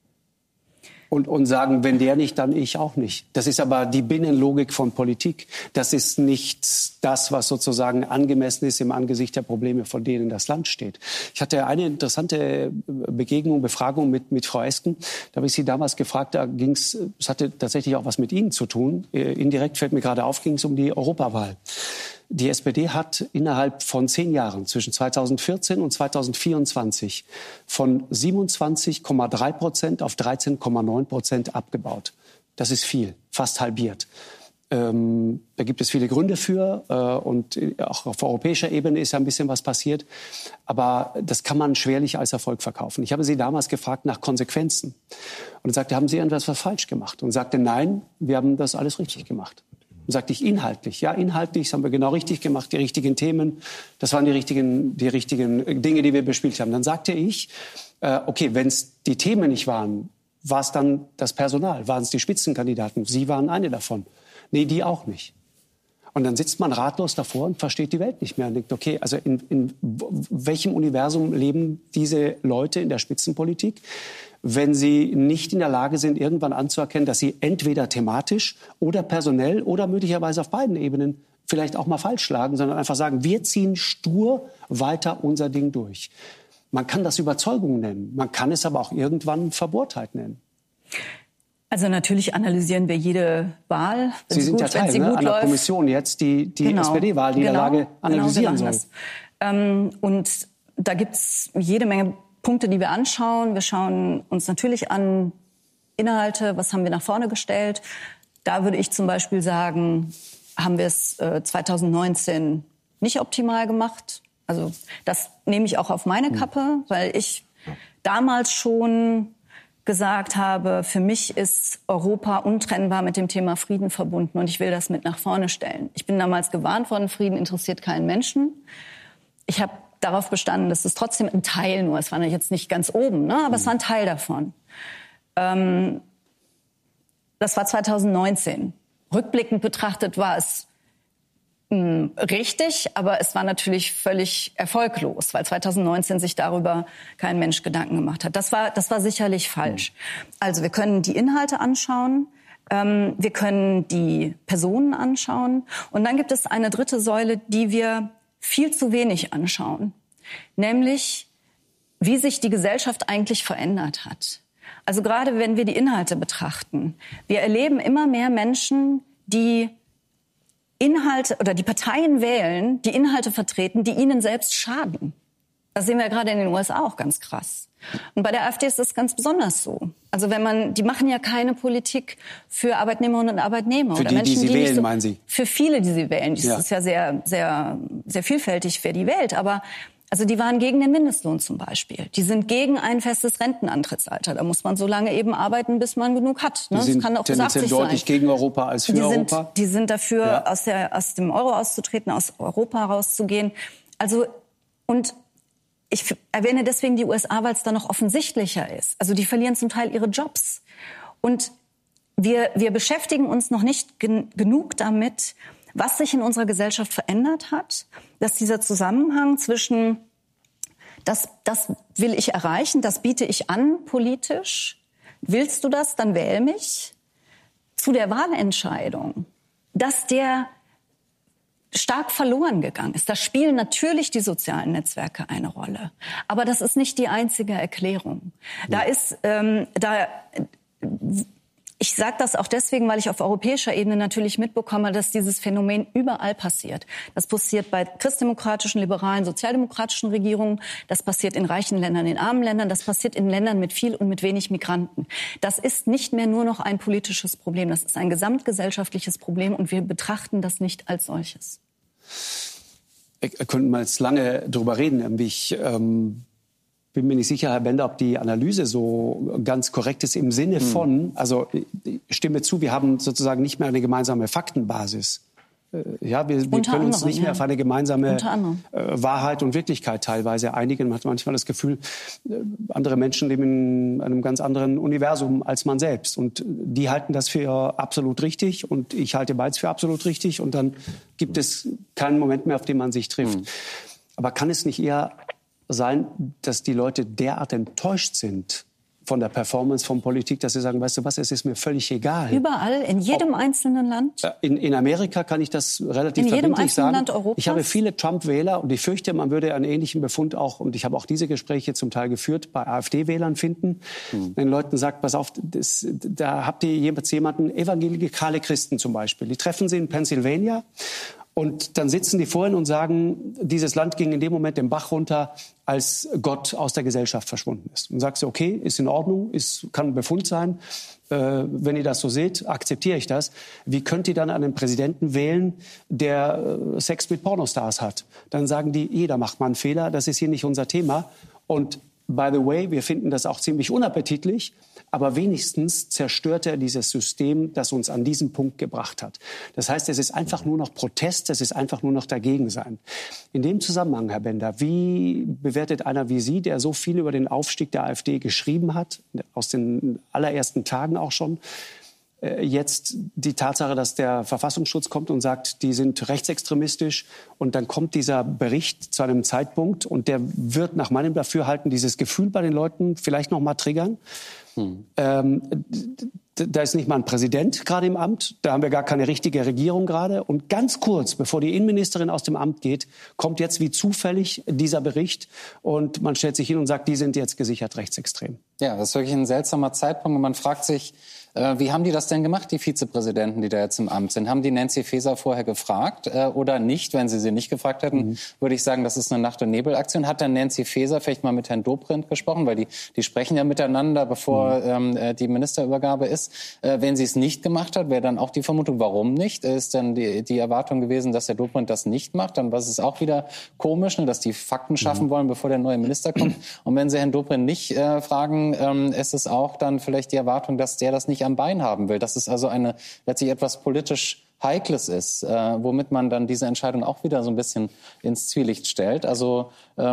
Und sagen, wenn der nicht, dann ich auch nicht. Das ist aber die Binnenlogik von Politik. Das ist nicht das, was sozusagen angemessen ist im Angesicht der Probleme, vor denen das Land steht. Ich hatte eine interessante Befragung mit Frau Esken. Da habe ich sie damals gefragt, es hatte tatsächlich auch was mit Ihnen zu tun. Indirekt fällt mir gerade auf, ging es um die Europawahl. Die SPD hat innerhalb von 10 Jahren, zwischen 2014 und 2024, von 27,3% auf 13,9% abgebaut. Das ist viel, fast halbiert. Da gibt es viele Gründe für und auch auf europäischer Ebene ist ja ein bisschen was passiert. Aber das kann man schwerlich als Erfolg verkaufen. Ich habe sie damals gefragt nach Konsequenzen und sagte, haben Sie irgendwas falsch gemacht? Und sagte, nein, wir haben das alles richtig gemacht. Und sagte ich inhaltlich. Ja, inhaltlich, das haben wir genau richtig gemacht, die richtigen Themen. Das waren die richtigen Dinge, die wir bespielt haben. Dann sagte ich, okay, wenn es die Themen nicht waren, war es dann das Personal, waren es die Spitzenkandidaten. Sie waren eine davon. Nee, die auch nicht. Und dann sitzt man ratlos davor und versteht die Welt nicht mehr und denkt, okay, also in welchem Universum leben diese Leute in der Spitzenpolitik, wenn sie nicht in der Lage sind, irgendwann anzuerkennen, dass sie entweder thematisch oder personell oder möglicherweise auf beiden Ebenen vielleicht auch mal falsch schlagen, sondern einfach sagen, wir ziehen stur weiter unser Ding durch. Man kann das Überzeugung nennen, man kann es aber auch irgendwann Verbohrtheit nennen. Also natürlich analysieren wir jede Wahl. Sie sind ja Teil einer Kommission jetzt, die SPD-Wahl, die Niederlage analysieren soll. Und da gibt's jede Menge Punkte, die wir anschauen. Wir schauen uns natürlich an Inhalte, was haben wir nach vorne gestellt. Da würde ich zum Beispiel sagen, haben wir es 2019 nicht optimal gemacht. Also das nehme ich auch auf meine Kappe, weil ich damals schon gesagt habe, für mich ist Europa untrennbar mit dem Thema Frieden verbunden und ich will das mit nach vorne stellen. Ich bin damals gewarnt worden, Frieden interessiert keinen Menschen. ich habe darauf bestanden, dass es trotzdem ein Teil nur, es war jetzt nicht ganz oben, ne, aber es war ein Teil davon. Das war 2019. Rückblickend betrachtet war es richtig, aber es war natürlich völlig erfolglos, weil 2019 sich darüber kein Mensch Gedanken gemacht hat. Das war sicherlich falsch. Also wir können die Inhalte anschauen, wir können die Personen anschauen und dann gibt es eine dritte Säule, die wir viel zu wenig anschauen, nämlich wie sich die Gesellschaft eigentlich verändert hat. Also gerade wenn wir die Inhalte betrachten, wir erleben immer mehr Menschen, die Inhalte oder die Parteien wählen, die Inhalte vertreten, die ihnen selbst schaden. Das sehen wir ja gerade in den USA auch ganz krass. Und bei der AfD ist das ganz besonders so. Also die machen ja keine Politik für Arbeitnehmerinnen und Arbeitnehmer. Für oder die, Menschen, die sie wählen, so, meinen Sie? Für viele, die sie wählen. Das ist ja sehr, sehr, sehr vielfältig, wer die wählt. Aber also die waren gegen den Mindestlohn zum Beispiel. Die sind gegen ein festes Rentenantrittsalter. Da muss man so lange eben arbeiten, bis man genug hat. Ne? Die sind das kann auch bis 80 sein. deutlich gegen Europa als für Europa. Die sind dafür, aus dem Euro auszutreten, aus Europa rauszugehen. Also, und ich erwähne deswegen die USA, weil es da noch offensichtlicher ist. Also die verlieren zum Teil ihre Jobs. Und wir beschäftigen uns noch nicht genug damit, was sich in unserer Gesellschaft verändert hat, dass dieser Zusammenhang zwischen, das will ich erreichen, das biete ich an politisch, willst du das, dann wähl mich, zu der Wahlentscheidung, dass der stark verloren gegangen ist. Da spielen natürlich die sozialen Netzwerke eine Rolle. Aber das ist nicht die einzige Erklärung. Ich sage das auch deswegen, weil ich auf europäischer Ebene natürlich mitbekomme, dass dieses Phänomen überall passiert. Das passiert bei christdemokratischen, liberalen, sozialdemokratischen Regierungen. Das passiert in reichen Ländern, in armen Ländern. Das passiert in Ländern mit viel und mit wenig Migranten. Das ist nicht mehr nur noch ein politisches Problem. Das ist ein gesamtgesellschaftliches Problem und wir betrachten das nicht als solches. Könnten wir jetzt lange drüber reden. Ich bin mir nicht sicher, Herr Bender, ob die Analyse so ganz korrekt ist im Sinne von, also ich stimme zu, wir haben sozusagen nicht mehr eine gemeinsame Faktenbasis. Ja, wir können uns nicht mehr auf eine gemeinsame Wahrheit und Wirklichkeit teilweise einigen. Man hat manchmal das Gefühl, andere Menschen leben in einem ganz anderen Universum als man selbst. Und die halten das für absolut richtig und ich halte beides für absolut richtig. Und dann gibt es keinen Moment mehr, auf den man sich trifft. Aber kann es nicht eher sein, dass die Leute derart enttäuscht sind von der Performance von Politik, dass sie sagen, weißt du was, es ist mir völlig egal. Überall, in jedem einzelnen Land? In Amerika kann ich das relativ verbindlich sagen. Land Europas? Ich habe viele Trump-Wähler und ich fürchte, man würde einen ähnlichen Befund auch, und ich habe auch diese Gespräche zum Teil geführt, bei AfD-Wählern finden. Wenn den Leuten sagt, pass auf, da habt ihr jemanden, evangelikale Christen zum Beispiel, die treffen sie in Pennsylvania. Und dann sitzen die vorhin und sagen, dieses Land ging in dem Moment den Bach runter, als Gott aus der Gesellschaft verschwunden ist. Und sagst du, okay, ist in Ordnung, kann ein Befund sein. Wenn ihr das so seht, akzeptiere ich das. Wie könnt ihr dann einen Präsidenten wählen, der Sex mit Pornostars hat? Dann sagen die, jeder macht mal einen Fehler, das ist hier nicht unser Thema. Und by the way, wir finden das auch ziemlich unappetitlich, aber wenigstens zerstört er dieses System, das uns an diesen Punkt gebracht hat. Das heißt, es ist einfach nur noch Protest, es ist einfach nur noch Dagegensein. In dem Zusammenhang, Herr Bender, wie bewertet einer wie Sie, der so viel über den Aufstieg der AfD geschrieben hat, aus den allerersten Tagen auch schon, jetzt die Tatsache, dass der Verfassungsschutz kommt und sagt, die sind rechtsextremistisch und dann kommt dieser Bericht zu einem Zeitpunkt und der wird nach meinem Dafürhalten dieses Gefühl bei den Leuten vielleicht noch mal triggern. Da ist nicht mal ein Präsident gerade im Amt, da haben wir gar keine richtige Regierung gerade. Und ganz kurz, bevor die Innenministerin aus dem Amt geht, kommt jetzt wie zufällig dieser Bericht und man stellt sich hin und sagt, die sind jetzt gesichert rechtsextrem. Ja, das ist wirklich ein seltsamer Zeitpunkt und man fragt sich, wie haben die das denn gemacht, die Vizepräsidenten, die da jetzt im Amt sind? Haben die Nancy Faeser vorher gefragt oder nicht? Wenn sie nicht gefragt hätten, würde ich sagen, das ist eine Nacht- und Nebelaktion. Hat dann Nancy Faeser vielleicht mal mit Herrn Dobrindt gesprochen? Weil die sprechen ja miteinander, bevor die Ministerübergabe ist. Wenn sie es nicht gemacht hat, wäre dann auch die Vermutung, warum nicht? Ist dann die Erwartung gewesen, dass Herr Dobrindt das nicht macht? Dann war es auch wieder komisch, dass die Fakten schaffen wollen, bevor der neue Minister kommt. Und wenn sie Herrn Dobrindt nicht fragen, ist es auch dann vielleicht die Erwartung, dass der das nicht am Bein haben will. Dass es also eine letztlich etwas politisch Heikles ist, womit man dann diese Entscheidung auch wieder so ein bisschen ins Zwielicht stellt. Also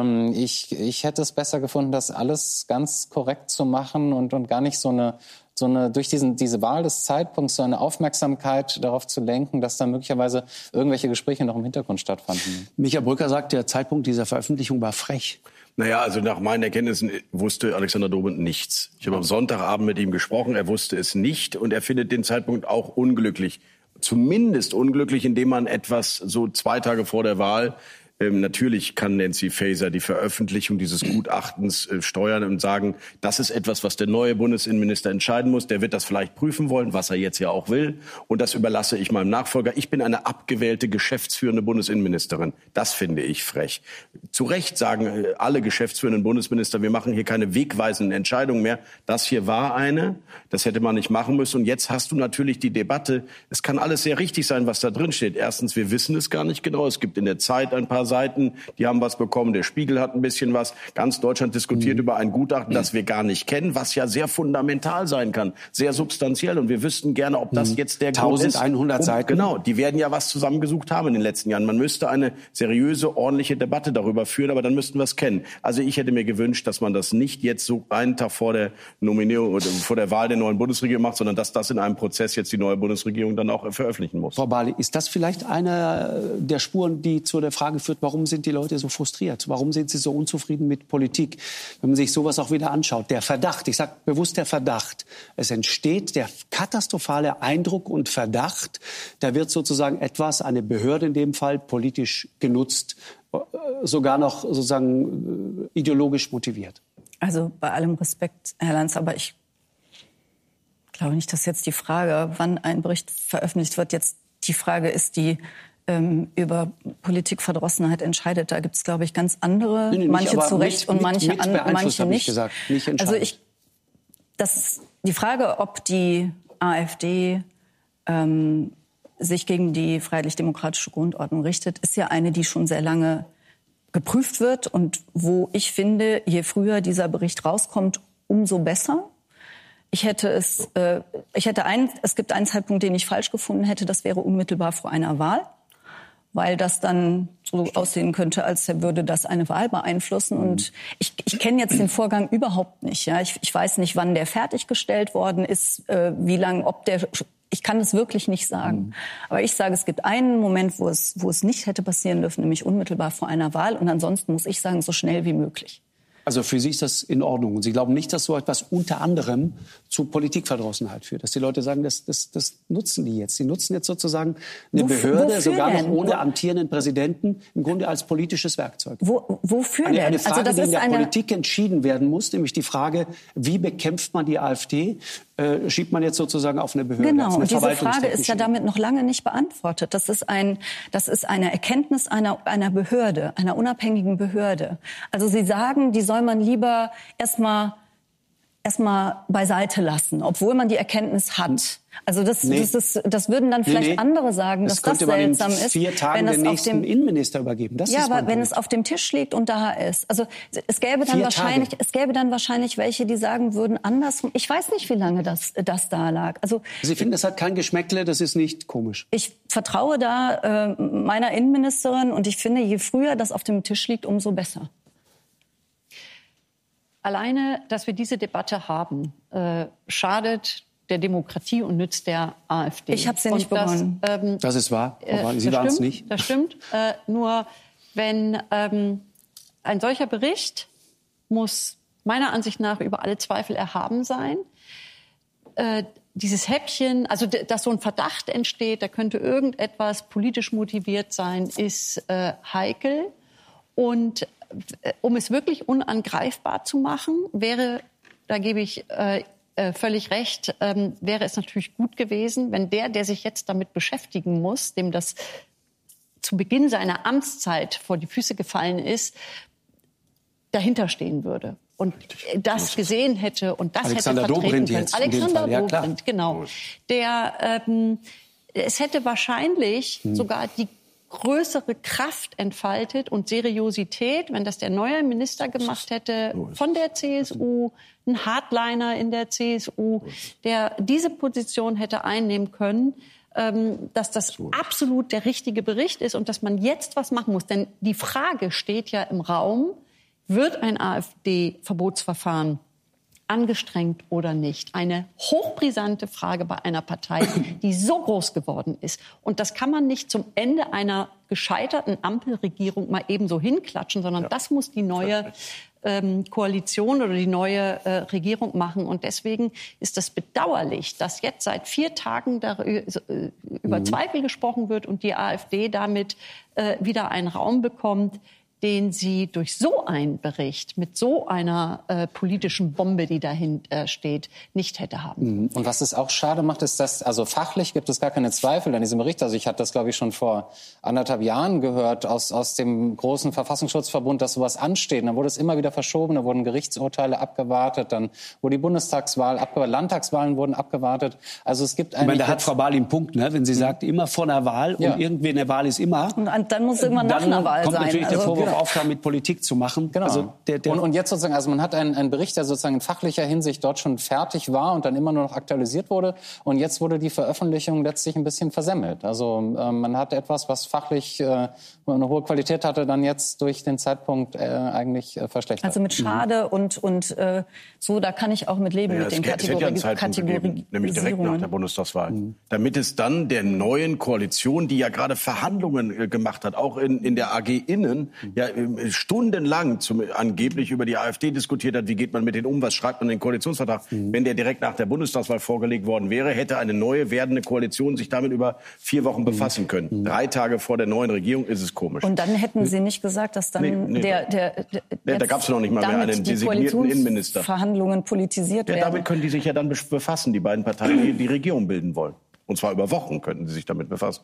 ich hätte es besser gefunden, das alles ganz korrekt zu machen und gar nicht so eine durch diese Wahl des Zeitpunkts so eine Aufmerksamkeit darauf zu lenken, dass da möglicherweise irgendwelche Gespräche noch im Hintergrund stattfanden. Michael Brücker sagt, der Zeitpunkt dieser Veröffentlichung war frech. Naja, also nach meinen Erkenntnissen wusste Alexander Dobrindt nichts. Ich habe am Sonntagabend mit ihm gesprochen, er wusste es nicht und er findet den Zeitpunkt auch unglücklich. Zumindest unglücklich, indem man etwas so 2 Tage vor der Wahl natürlich kann Nancy Faeser die Veröffentlichung dieses Gutachtens steuern und sagen, das ist etwas, was der neue Bundesinnenminister entscheiden muss. Der wird das vielleicht prüfen wollen, was er jetzt ja auch will. Und das überlasse ich meinem Nachfolger. Ich bin eine abgewählte, geschäftsführende Bundesinnenministerin. Das finde ich frech. Zu Recht sagen alle geschäftsführenden Bundesminister, wir machen hier keine wegweisenden Entscheidungen mehr. Das hier war eine. Das hätte man nicht machen müssen. Und jetzt hast du natürlich die Debatte. Es kann alles sehr richtig sein, was da drin steht. Erstens, wir wissen es gar nicht genau. Es gibt in der Zeit ein paar Seiten, die haben was bekommen. Der Spiegel hat ein bisschen was. Ganz Deutschland diskutiert über ein Gutachten, das wir gar nicht kennen, was ja sehr fundamental sein kann, sehr substanziell. Und wir wüssten gerne, ob das jetzt der Grund ist. 1100 Seiten. Genau, die werden ja was zusammengesucht haben in den letzten Jahren. Man müsste eine seriöse, ordentliche Debatte darüber führen, aber dann müssten wir es kennen. Also ich hätte mir gewünscht, dass man das nicht jetzt so einen Tag vor der Nominierung oder vor der Wahl der neuen Bundesregierung macht, sondern dass das in einem Prozess jetzt die neue Bundesregierung dann auch veröffentlichen muss. Frau Barley, ist das vielleicht eine der Spuren, die zu der Frage führt, warum sind die Leute so frustriert? Warum sind sie so unzufrieden mit Politik? Wenn man sich sowas auch wieder anschaut, der Verdacht, ich sage bewusst der Verdacht, es entsteht der katastrophale Eindruck und Verdacht, da wird sozusagen etwas, eine Behörde in dem Fall, politisch genutzt, sogar noch sozusagen ideologisch motiviert. Also bei allem Respekt, Herr Lanz, aber ich glaube nicht, dass jetzt die Frage, wann ein Bericht veröffentlicht wird, jetzt die Frage ist, die über Politikverdrossenheit entscheidet. Da gibt es, glaube ich, ganz andere, manche zu Recht und manche nicht. Also die Frage, ob die AfD sich gegen die freiheitlich-demokratische Grundordnung richtet, ist ja eine, die schon sehr lange geprüft wird und wo ich finde, je früher dieser Bericht rauskommt, umso besser. Es gibt einen Zeitpunkt, den ich falsch gefunden hätte, das wäre unmittelbar vor einer Wahl, weil das dann so aussehen könnte, als würde das eine Wahl beeinflussen. Und ich kenne jetzt den Vorgang überhaupt nicht. Ja? Ich weiß nicht, wann der fertiggestellt worden ist, wie lange, ich kann es wirklich nicht sagen. Aber ich sage, es gibt einen Moment, wo es nicht hätte passieren dürfen, nämlich unmittelbar vor einer Wahl. Und ansonsten muss ich sagen, so schnell wie möglich. Also für Sie ist das in Ordnung. Und Sie glauben nicht, dass so etwas unter anderem zu Politikverdrossenheit führt. Dass die Leute sagen, das nutzen die jetzt. Sie nutzen jetzt sozusagen eine Behörde, sogar noch ohne amtierenden Präsidenten, im Grunde als politisches Werkzeug. Wofür denn? Eine Frage, die in der Politik entschieden werden muss, nämlich die Frage, wie bekämpft man die AfD, schiebt man jetzt sozusagen auf eine Behörde. Genau, und diese Frage ist ja damit noch lange nicht beantwortet. Das ist eine Erkenntnis einer Behörde, einer unabhängigen Behörde. Also Sie sagen, die soll man lieber erstmal beiseite lassen, obwohl man die Erkenntnis hat. Also das würden dann vielleicht andere sagen, dass das seltsam ist. 4 Tagen den nächsten Innenminister übergeben. Das ist aber wenn es auf dem Tisch liegt und da ist. Also es gäbe dann wahrscheinlich welche, die sagen würden, andersrum. Ich weiß nicht, wie lange das da lag. Also Sie finden, das hat kein Geschmäckle, das ist nicht komisch? Ich vertraue da meiner Innenministerin und ich finde, je früher das auf dem Tisch liegt, umso besser. Alleine, dass wir diese Debatte haben, schadet der Demokratie und nützt der AfD. Ich habe sie nicht begonnen. Das ist wahr. Sie waren es nicht. Das stimmt. Nur wenn ein solcher Bericht muss meiner Ansicht nach über alle Zweifel erhaben sein. Dieses Häppchen, also dass so ein Verdacht entsteht, da könnte irgendetwas politisch motiviert sein, ist heikel. Und um es wirklich unangreifbar zu machen, da gebe ich völlig recht, wäre es natürlich gut gewesen, wenn der sich jetzt damit beschäftigen muss, dem das zu Beginn seiner Amtszeit vor die Füße gefallen ist, dahinter stehen würde und das gesehen hätte und das Alexander hätte vertreten können. Alexander Dobrindt, genau. Es hätte wahrscheinlich sogar die größere Kraft entfaltet und Seriosität, wenn das der neue Minister gemacht hätte von der CSU, ein Hardliner in der CSU, der diese Position hätte einnehmen können, dass das absolut der richtige Bericht ist und dass man jetzt was machen muss. Denn die Frage steht ja im Raum, wird ein AfD-Verbotsverfahren angestrengt oder nicht? Eine hochbrisante Frage bei einer Partei, die so groß geworden ist. Und das kann man nicht zum Ende einer gescheiterten Ampelregierung mal eben so hinklatschen, sondern das muss die neue Koalition oder die neue Regierung machen. Und deswegen ist es bedauerlich, dass jetzt seit 4 Tagen über Zweifel gesprochen wird und die AfD damit wieder einen Raum bekommt, den sie durch so einen Bericht mit so einer politischen Bombe, die dahinter steht, nicht hätte haben. Und was es auch schade macht, ist, dass, also fachlich gibt es gar keine Zweifel an diesem Bericht. Also ich hatte das, glaube ich, schon vor 1,5 Jahren gehört aus dem großen Verfassungsschutzverbund, dass sowas ansteht. Und dann wurde es immer wieder verschoben, da wurden Gerichtsurteile abgewartet, dann wurde die Bundestagswahl abgewartet, Landtagswahlen wurden abgewartet. Also es gibt eigentlich... da hat Frau Barley einen Punkt, ne? Wenn sie sagt, immer vor einer Wahl und irgendwie eine Wahl ist immer... Und dann muss irgendwann nach einer Wahl sein. Kommt natürlich der Vorwurf auf, damit Politik zu machen. Genau. Also und jetzt sozusagen, also man hat einen Bericht, der sozusagen in fachlicher Hinsicht dort schon fertig war und dann immer nur noch aktualisiert wurde. Und jetzt wurde die Veröffentlichung letztlich ein bisschen versemmelt. Also man hat etwas, was fachlich eine hohe Qualität hatte, dann jetzt durch den Zeitpunkt eigentlich verschlechtert. Also mit Schade und so, da kann ich auch mit leben, mit den Kategorien. Nämlich direkt nach der Bundestagswahl. Damit es dann der neuen Koalition, die ja gerade Verhandlungen gemacht hat, auch in der AG Innen, ja stundenlang angeblich über die AfD diskutiert hat, wie geht man mit denen um, was schreibt man in den Koalitionsvertrag. Wenn der direkt nach der Bundestagswahl vorgelegt worden wäre, hätte eine neue werdende Koalition sich damit über 4 Wochen befassen können. 3 Tage vor der neuen Regierung ist es komisch. Und dann hätten Sie nicht gesagt, dass dann da gab es noch nicht mal mehr einen designierten Innenminister. Verhandlungen politisiert werden. Damit können die sich ja dann befassen, die beiden Parteien, die die Regierung bilden wollen. Und zwar über Wochen könnten sie sich damit befassen.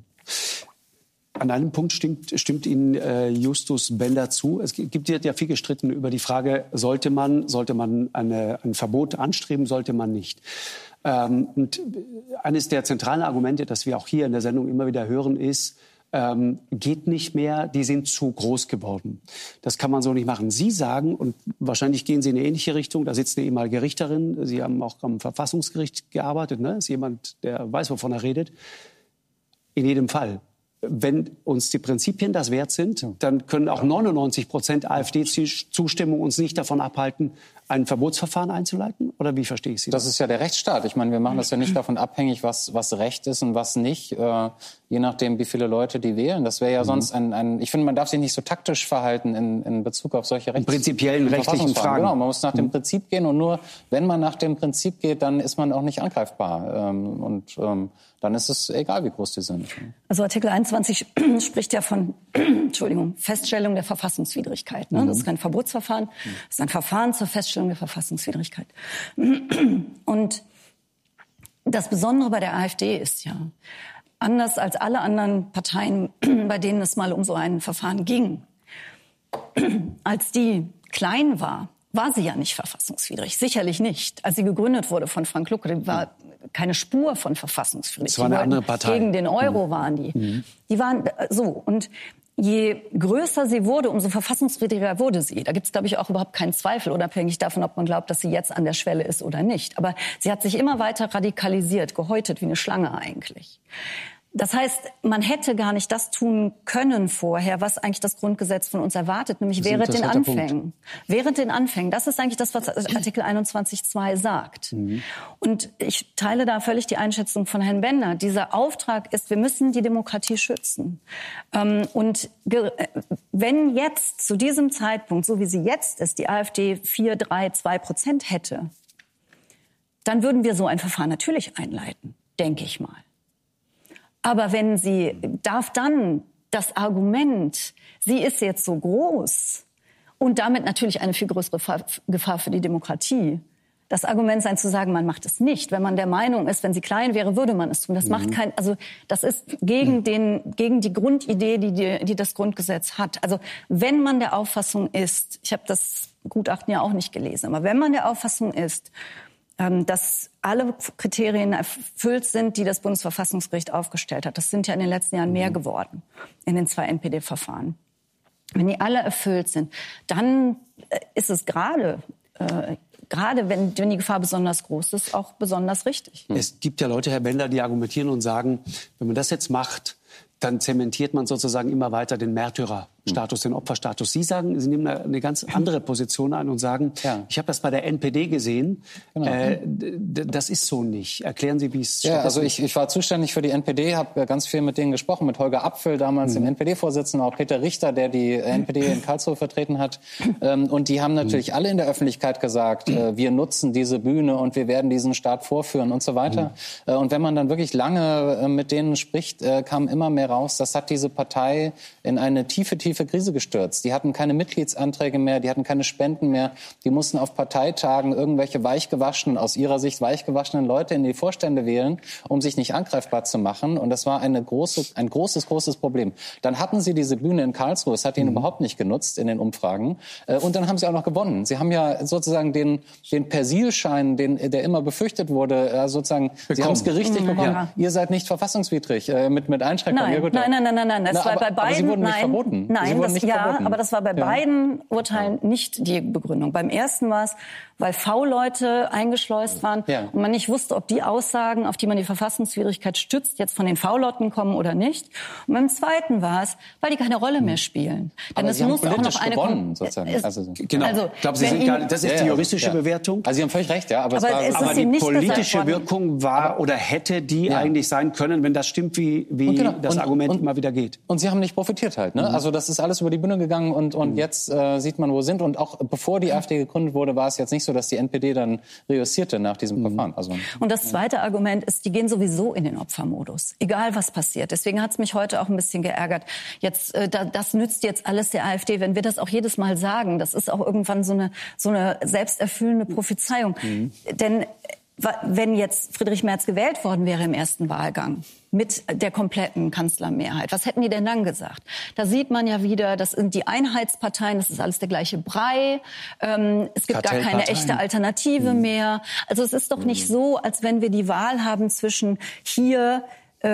An einem Punkt stimmt Ihnen Justus Bender zu. Es gibt ja viel gestritten über die Frage, sollte man ein Verbot anstreben, sollte man nicht. Und eines der zentralen Argumente, das wir auch hier in der Sendung immer wieder hören, ist, geht nicht mehr, die sind zu groß geworden. Das kann man so nicht machen. Sie sagen, und wahrscheinlich gehen Sie in eine ähnliche Richtung, da sitzt eine ehemalige Richterin, Sie haben auch am Verfassungsgericht gearbeitet, ne? Ist jemand, der weiß, wovon er redet. In jedem Fall. Wenn uns die Prinzipien das wert sind, dann können auch 99% AfD-Zustimmung uns nicht davon abhalten, ein Verbotsverfahren einzuleiten? Oder wie verstehe ich Sie? Das ist ja der Rechtsstaat. Ich meine, wir machen das ja nicht davon abhängig, was Recht ist und was nicht, je nachdem, wie viele Leute die wählen. Das wäre ja sonst ich finde, man darf sich nicht so taktisch verhalten in Bezug auf solche prinzipiellen rechtlichen Fragen. Genau, man muss nach dem Prinzip gehen und nur, wenn man nach dem Prinzip geht, dann ist man auch nicht angreifbar. Dann ist es egal, wie groß die sind. Also Artikel 21 spricht ja von Feststellung der Verfassungswidrigkeit. Ne? Das ist kein Verbotsverfahren, das ist ein Verfahren zur Feststellung der Verfassungswidrigkeit. Und das Besondere bei der AfD ist ja, anders als alle anderen Parteien, bei denen es mal um so ein Verfahren ging, als die klein war sie ja nicht verfassungswidrig. Sicherlich nicht. Als sie gegründet wurde von Frank Lucke, war keine Spur von verfassungswidrig. Das war eine andere Partei. Gegen den Euro waren die. Die waren so. Und je größer sie wurde, umso verfassungswidriger wurde sie. Da gibt es, glaube ich, auch überhaupt keinen Zweifel, unabhängig davon, ob man glaubt, dass sie jetzt an der Schwelle ist oder nicht. Aber sie hat sich immer weiter radikalisiert, gehäutet wie eine Schlange eigentlich. Das heißt, man hätte gar nicht das tun können vorher, was eigentlich das Grundgesetz von uns erwartet, nämlich während den Anfängen. Während den Anfängen. Das ist eigentlich das, was Artikel 21.2 sagt. Und ich teile da völlig die Einschätzung von Herrn Bender. Dieser Auftrag ist, wir müssen die Demokratie schützen. Und wenn jetzt zu diesem Zeitpunkt, so wie sie jetzt ist, die AfD 2% hätte, dann würden wir so ein Verfahren natürlich einleiten, denke ich mal. Aber wenn darf dann das Argument, sie ist jetzt so groß und damit natürlich eine viel größere Gefahr für die Demokratie, das Argument sein zu sagen, man macht es nicht. Wenn man der Meinung ist, wenn sie klein wäre, würde man es tun. Das macht das ist gegen die Grundidee, die das Grundgesetz hat. Also wenn man der Auffassung ist, ich habe das Gutachten ja auch nicht gelesen, aber wenn man der Auffassung ist, dass alle Kriterien erfüllt sind, die das Bundesverfassungsgericht aufgestellt hat. Das sind ja in den letzten Jahren mehr geworden in den 2 NPD-Verfahren. Wenn die alle erfüllt sind, dann ist es gerade gerade wenn die Gefahr besonders groß ist, auch besonders richtig. Es gibt ja Leute, Herr Bender, die argumentieren und sagen, wenn man das jetzt macht, dann zementiert man sozusagen immer weiter den Märtyrerstatus, den Opferstatus. Sie sagen, Sie nehmen eine ganz andere Position ein und sagen, ich habe das bei der NPD gesehen, das ist so nicht. Erklären Sie, wie es Ja, also ich war zuständig für die NPD, habe ganz viel mit denen gesprochen, mit Holger Apfel, damals dem NPD-Vorsitzenden, auch Peter Richter, der die NPD in Karlsruhe vertreten hat. Und die haben natürlich alle in der Öffentlichkeit gesagt, wir nutzen diese Bühne und wir werden diesen Staat vorführen und so weiter. Und wenn man dann wirklich lange mit denen spricht, kam immer mehr raus, das hat diese Partei in eine tiefe Krise gestürzt. Die hatten keine Mitgliedsanträge mehr, die hatten keine Spenden mehr, die mussten auf Parteitagen irgendwelche aus ihrer Sicht weichgewaschenen Leute in die Vorstände wählen, um sich nicht angreifbar zu machen. Und das war ein großes Problem. Dann hatten sie diese Bühne in Karlsruhe, es hat ihnen überhaupt nicht genutzt in den Umfragen. Und dann haben sie auch noch gewonnen. Sie haben ja sozusagen den Persilschein, der immer befürchtet wurde, sozusagen, sie haben es gerichtlich bekommen. Ja. Ihr seid nicht verfassungswidrig, mit Einschränkungen. Nein. Das war bei beiden. Aber sie wurden nicht verboten. Verboten. Aber das war bei beiden Urteilen nicht die Begründung. Beim ersten war es, weil V-Leute eingeschleust waren und man nicht wusste, ob die Aussagen, auf die man die Verfassungswidrigkeit stützt, jetzt von den V-Leuten kommen oder nicht. Und beim zweiten war es, weil die keine Rolle mehr spielen. Denn es muss auch noch eine gewonnen, sozusagen. Genau. Also, ich glaube, Sie sind gar, das ist die juristische Bewertung. Also Sie haben völlig recht, ja. Aber die politische Wirkung war oder hätte die eigentlich sein können, wenn das stimmt, wie das Argument immer wieder geht. Und sie haben nicht profitiert halt. Ne? Also das ist alles über die Bühne gegangen und jetzt sieht man, wo wir sind. Und auch bevor die AfD gegründet wurde, war es jetzt nicht so, dass die NPD dann reüssierte nach diesem Verfahren. Also, und das zweite Argument ist, die gehen sowieso in den Opfermodus, egal was passiert. Deswegen hat es mich heute auch ein bisschen geärgert. Jetzt, das nützt jetzt alles der AfD, wenn wir das auch jedes Mal sagen. Das ist auch irgendwann so eine selbsterfüllende Prophezeiung. Denn wenn jetzt Friedrich Merz gewählt worden wäre im ersten Wahlgang mit der kompletten Kanzlermehrheit, was hätten die denn dann gesagt? Da sieht man ja wieder, das sind die Einheitsparteien, das ist alles der gleiche Brei. Es gibt gar keine echte Alternative mehr. Also es ist doch nicht so, als wenn wir die Wahl haben zwischen hier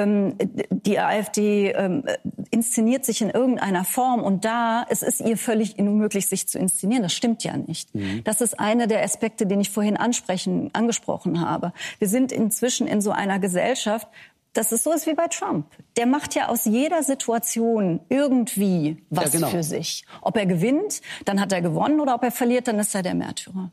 die AfD inszeniert sich in irgendeiner Form und es ist ihr völlig unmöglich, sich zu inszenieren. Das stimmt ja nicht. Das ist einer der Aspekte, den ich vorhin angesprochen habe. Wir sind inzwischen in so einer Gesellschaft, dass es so ist wie bei Trump. Der macht ja aus jeder Situation irgendwie was für sich. Ob er gewinnt, dann hat er gewonnen, oder ob er verliert, dann ist er der Märtyrer.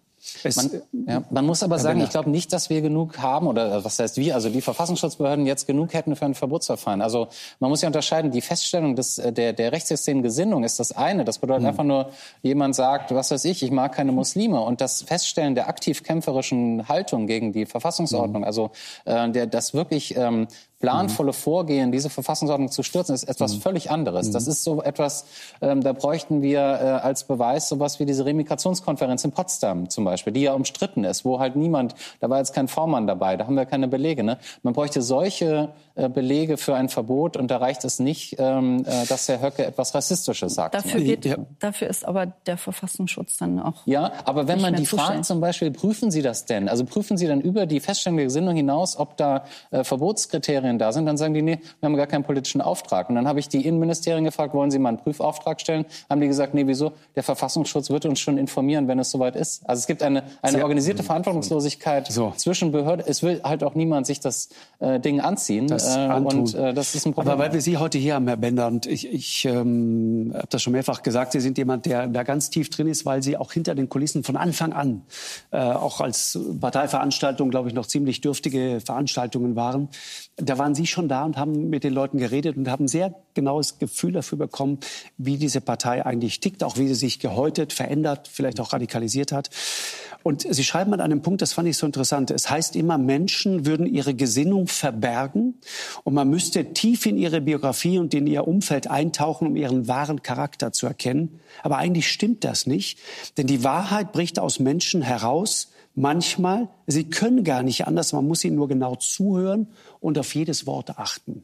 Man muss aber sagen, ich glaube nicht, dass wir genug haben, oder was heißt wir, also die Verfassungsschutzbehörden jetzt genug hätten für ein Verbotsverfahren. Also man muss ja unterscheiden, die Feststellung der rechtsextremen Gesinnung ist das eine. Das bedeutet einfach nur, jemand sagt, was weiß ich mag keine Muslime. Und das Feststellen der aktiv kämpferischen Haltung gegen die Verfassungsordnung, also das wirklich planvolle Vorgehen, diese Verfassungsordnung zu stürzen, ist etwas völlig anderes. Das ist so etwas, da bräuchten wir als Beweis sowas wie diese Remigrationskonferenz in Potsdam zum Beispiel, die ja umstritten ist, wo halt da war jetzt kein V-Mann dabei, da haben wir keine Belege. Ne? Man bräuchte solche Belege für ein Verbot, und da reicht es nicht, dass Herr Höcke etwas Rassistisches sagt. Dafür ist aber der Verfassungsschutz dann auch. Ja, aber wenn man die fragt zum Beispiel, prüfen Sie das denn? Also prüfen Sie dann über die Feststellung der Gesinnung hinaus, ob da Verbotskriterien da sind, dann sagen die, nee, wir haben gar keinen politischen Auftrag. Und dann habe ich die Innenministerien gefragt, wollen Sie mal einen Prüfauftrag stellen? Haben die gesagt, nee, wieso? Der Verfassungsschutz wird uns schon informieren, wenn es soweit ist. Also es gibt eine organisierte Verantwortungslosigkeit zwischen Behörden. Es will halt auch niemand sich das Ding anziehen. Das ist ein Problem. Aber weil wir Sie heute hier haben, Herr Bender, und ich habe das schon mehrfach gesagt, Sie sind jemand, der da ganz tief drin ist, weil Sie auch hinter den Kulissen von Anfang an, auch als Parteiveranstaltung, glaube ich, noch ziemlich dürftige Veranstaltungen waren. Da waren Sie schon da und haben mit den Leuten geredet und haben ein sehr genaues Gefühl dafür bekommen, wie diese Partei eigentlich tickt, auch wie sie sich gehäutet, verändert, vielleicht auch radikalisiert hat. Und Sie schreiben an einem Punkt, das fand ich so interessant, es heißt immer, Menschen würden ihre Gesinnung verbergen und man müsste tief in ihre Biografie und in ihr Umfeld eintauchen, um ihren wahren Charakter zu erkennen. Aber eigentlich stimmt das nicht, denn die Wahrheit bricht aus Menschen heraus. Manchmal, sie können gar nicht anders, man muss ihnen nur genau zuhören und auf jedes Wort achten.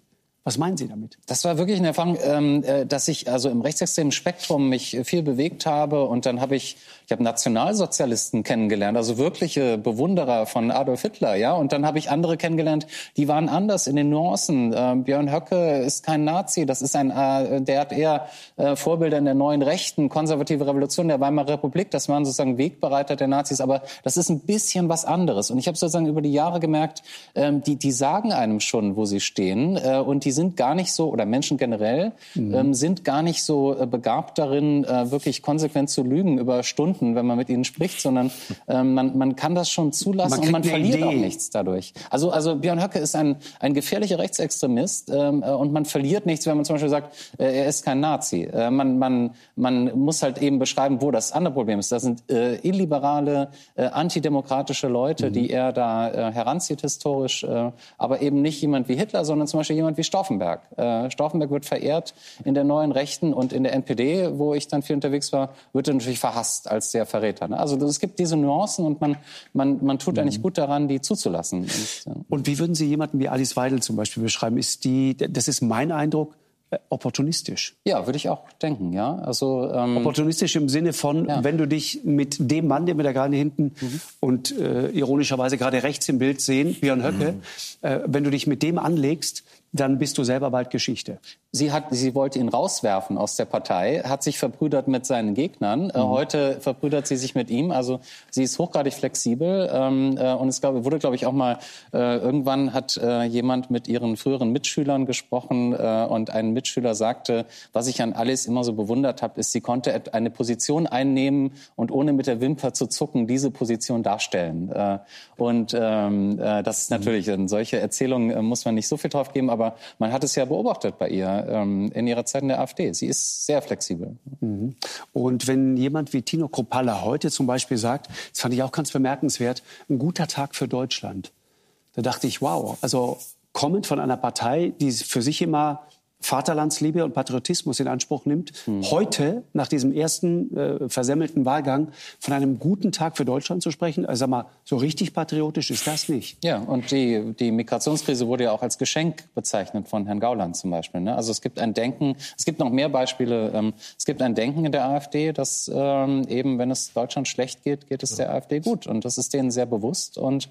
Was meinen Sie damit? Das war wirklich eine Erfahrung, dass ich also im rechtsextremen Spektrum mich viel bewegt habe. Und dann habe ich habe Nationalsozialisten kennengelernt, also wirkliche Bewunderer von Adolf Hitler. Ja? Und dann habe ich andere kennengelernt, die waren anders in den Nuancen. Björn Höcke ist kein Nazi, das ist der hat eher Vorbilder in der neuen Rechten, konservative Revolution der Weimarer Republik. Das waren sozusagen Wegbereiter der Nazis. Aber das ist ein bisschen was anderes. Und ich habe sozusagen über die Jahre gemerkt, die sagen einem schon, wo sie stehen. Und die sind gar nicht so, oder Menschen generell, sind gar nicht so begabt darin, wirklich konsequent zu lügen über Stunden, wenn man mit ihnen spricht, sondern man kann das schon zulassen und man verliert auch nichts dadurch. Also Björn Höcke ist ein gefährlicher Rechtsextremist und man verliert nichts, wenn man zum Beispiel sagt, er ist kein Nazi. Man muss halt eben beschreiben, wo das andere Problem ist. Das sind illiberale, antidemokratische Leute, die er da heranzieht historisch, aber eben nicht jemand wie Hitler, sondern zum Beispiel jemand wie Stauffenberg. Stauffenberg wird verehrt in der neuen Rechten und in der NPD, wo ich dann viel unterwegs war, wird er natürlich verhasst als der Verräter. Also es gibt diese Nuancen und man tut eigentlich gut daran, die zuzulassen. Und wie würden Sie jemanden wie Alice Weidel zum Beispiel beschreiben? Das ist mein Eindruck, opportunistisch. Ja, würde ich auch denken, ja. Also opportunistisch im Sinne von, wenn du dich mit dem Mann, den wir da gerade hinten und ironischerweise gerade rechts im Bild sehen, Björn Höcke, wenn du dich mit dem anlegst, dann bist du selber bald Geschichte. Sie wollte ihn rauswerfen aus der Partei, hat sich verbrüdert mit seinen Gegnern. Heute verbrüdert sie sich mit ihm. Also sie ist hochgradig flexibel. Und es wurde, glaube ich, auch mal, irgendwann hat jemand mit ihren früheren Mitschülern gesprochen. Und ein Mitschüler sagte, was ich an Alice immer so bewundert habe, ist, sie konnte eine Position einnehmen und ohne mit der Wimper zu zucken diese Position darstellen. Das ist natürlich, solche Erzählungen muss man nicht so viel drauf geben, aber man hat es ja beobachtet bei ihr in ihrer Zeit in der AfD. Sie ist sehr flexibel. Und wenn jemand wie Tino Kruppalla heute zum Beispiel sagt, das fand ich auch ganz bemerkenswert, ein guter Tag für Deutschland. Da dachte ich, wow, also kommend von einer Partei, die für sich immer Vaterlandsliebe und Patriotismus in Anspruch nimmt, heute, nach diesem ersten versemmelten Wahlgang, von einem guten Tag für Deutschland zu sprechen, also sag mal, so richtig patriotisch ist das nicht. Ja, und die Migrationskrise wurde ja auch als Geschenk bezeichnet von Herrn Gauland zum Beispiel. Ne? Also es gibt ein Denken, es gibt noch mehr Beispiele, es gibt ein Denken in der AfD, dass eben, wenn es Deutschland schlecht geht, geht es der AfD gut. Und das ist denen sehr bewusst und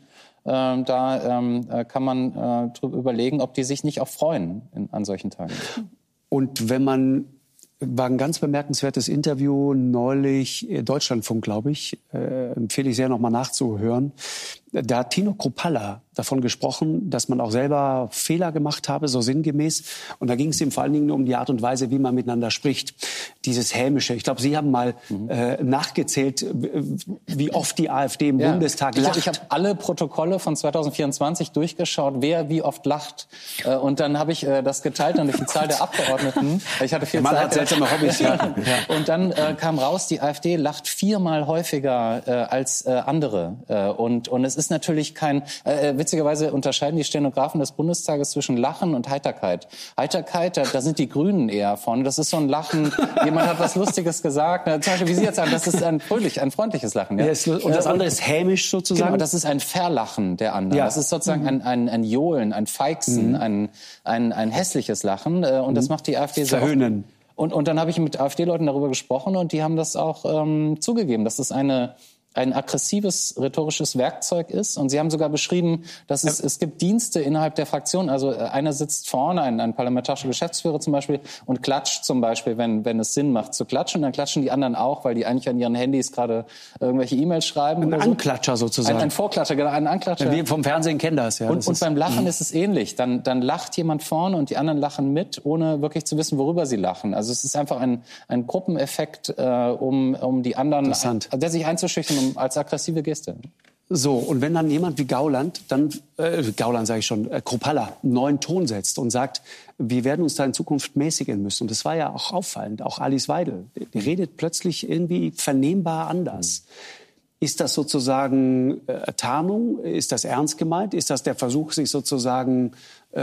da kann man drüber überlegen, ob die sich nicht auch freuen an solchen Tagen. Und war ein ganz bemerkenswertes Interview neulich, Deutschlandfunk, glaube ich, empfehle ich sehr, noch mal nachzuhören. Da hat Tino Kruppalla davon gesprochen, dass man auch selber Fehler gemacht habe, so sinngemäß. Und da ging es ihm vor allen Dingen um die Art und Weise, wie man miteinander spricht. Dieses Hämische. Ich glaube, Sie haben mal nachgezählt, wie oft die AfD im Bundestag lacht. Ich habe alle Protokolle von 2024 durchgeschaut, wer wie oft lacht. Und dann habe ich das geteilt durch die Zahl der Abgeordneten. Ich hatte viel Zeit. Man hat seltsame Hobbys. Ja. Und dann kam raus, die AfD lacht 4-mal häufiger als andere. Und es ist natürlich witzigerweise unterscheiden die Stenografen des Bundestages zwischen Lachen und Heiterkeit. Heiterkeit, da sind die Grünen eher vorne. Das ist so ein Lachen, jemand hat was Lustiges gesagt. Zum Beispiel, wie Sie jetzt sagen, das ist ein freundliches Lachen. Ja? Und das andere ist hämisch sozusagen? Genau, das ist ein Verlachen der anderen. Ja. Das ist sozusagen ein Johlen, ein Feixen, ein hässliches Lachen. Und das macht die AfD so verhöhnen. Und dann habe ich mit AfD-Leuten darüber gesprochen und die haben das auch zugegeben, dass es ein aggressives rhetorisches Werkzeug ist. Und Sie haben sogar beschrieben, dass es gibt Dienste innerhalb der Fraktion. Also einer sitzt vorne, ein parlamentarischer Geschäftsführer zum Beispiel, und klatscht zum Beispiel, wenn es Sinn macht zu klatschen. Und dann klatschen die anderen auch, weil die eigentlich an ihren Handys gerade irgendwelche E-Mails schreiben. Ein Anklatscher sozusagen. Ein Vorklatscher, genau, ein Anklatscher. Wir vom Fernsehen kennen das, ja. Und beim Lachen ist es ähnlich. Dann lacht jemand vorne und die anderen lachen mit, ohne wirklich zu wissen, worüber sie lachen. Also es ist einfach ein Gruppeneffekt, um die anderen, der sich einzuschüchtern, als aggressive Geste. So, und wenn dann jemand wie Gauland, Kruppalla, einen neuen Ton setzt und sagt, wir werden uns da in Zukunft mäßigen müssen. Und das war ja auch auffallend, auch Alice Weidel, die redet plötzlich irgendwie vernehmbar anders. Ist das sozusagen Tarnung? Ist das ernst gemeint? Ist das der Versuch, sich sozusagen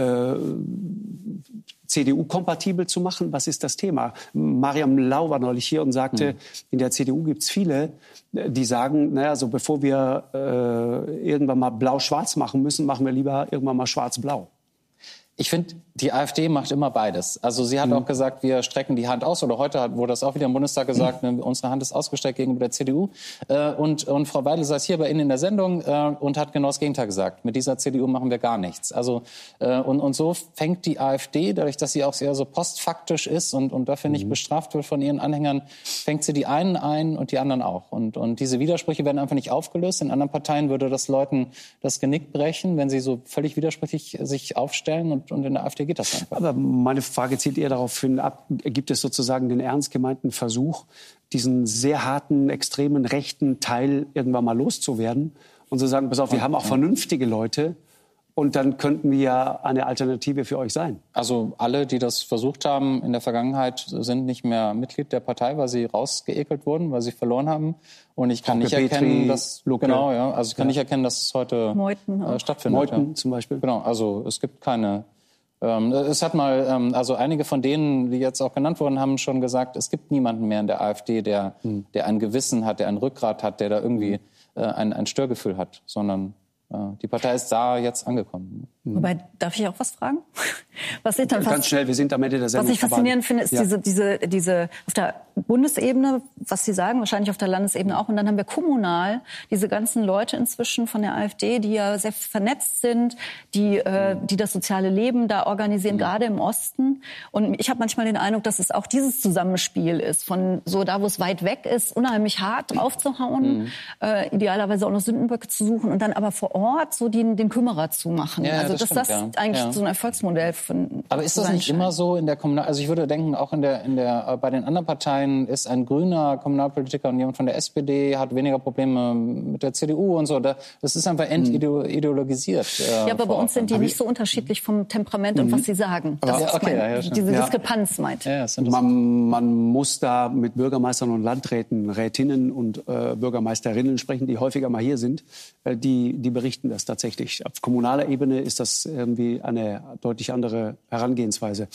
CDU-kompatibel zu machen? Was ist das Thema? Mariam Lau war neulich hier und sagte, in der CDU gibt es viele, die sagen, naja, so bevor wir irgendwann mal blau-schwarz machen müssen, machen wir lieber irgendwann mal schwarz-blau. Ich finde, die AfD macht immer beides. Also sie hat auch gesagt, wir strecken die Hand aus. Oder heute wurde das auch wieder im Bundestag gesagt, unsere Hand ist ausgestreckt gegenüber der CDU. Und Frau Weidel saß hier bei Ihnen in der Sendung und hat genau das Gegenteil gesagt. Mit dieser CDU machen wir gar nichts. Also und so fängt die AfD, dadurch, dass sie auch sehr so postfaktisch ist und dafür nicht bestraft wird von ihren Anhängern, fängt sie die einen ein und die anderen auch. Und diese Widersprüche werden einfach nicht aufgelöst. In anderen Parteien würde das Leuten das Genick brechen, wenn sie so völlig widersprüchlich sich aufstellen. Und in der AfD geht das einfach. Aber meine Frage zielt eher darauf hin ab, gibt es sozusagen den ernst gemeinten Versuch, diesen sehr harten, extremen rechten Teil irgendwann mal loszuwerden und zu sagen, pass auf, wir haben auch vernünftige Leute und dann könnten wir ja eine Alternative für euch sein. Also alle, die das versucht haben in der Vergangenheit, sind nicht mehr Mitglied der Partei, weil sie rausgeekelt wurden, weil sie verloren haben. Und ich kann nicht erkennen, dass nicht erkennen, dass es heute stattfindet. Meuthen zum Beispiel. Genau, also es gibt keine. Es hat mal, also einige von denen, die jetzt auch genannt wurden, haben schon gesagt, es gibt niemanden mehr in der AfD, der ein Gewissen hat, der ein Rückgrat hat, der da irgendwie ein Störgefühl hat, sondern die Partei ist da jetzt angekommen. Wobei, darf ich auch was fragen? Was ich dann ganz schnell, wir sind am Ende der Sendung. Was ich faszinierend finde, ist diese auf der Bundesebene, was Sie sagen, wahrscheinlich auf der Landesebene auch. Und dann haben wir kommunal diese ganzen Leute inzwischen von der AfD, die ja sehr vernetzt sind, die das soziale Leben da organisieren, gerade im Osten. Und ich habe manchmal den Eindruck, dass es auch dieses Zusammenspiel ist, von so da, wo es weit weg ist, unheimlich hart draufzuhauen, idealerweise auch noch Sündenböcke zu suchen und dann aber vor Ort so den Kümmerer zu machen. Ja, also dass das eigentlich so ein Erfolgsmodell von. Aber ist das nicht immer so in der Kommunal? Also ich würde denken, auch bei den anderen Parteien ist ein grüner Kommunalpolitiker und jemand von der SPD hat weniger Probleme mit der CDU und so. Das ist einfach entideologisiert. Ja, aber bei uns sind die nicht so unterschiedlich vom Temperament und was sie sagen. Das ist diese Diskrepanz meint. Ja, man muss da mit Bürgermeistern und Landräten, Rätinnen und Bürgermeisterinnen sprechen, die häufiger mal hier sind. Die berichten das tatsächlich. Auf kommunaler Ebene ist das irgendwie eine deutlich andere Herangehensweise.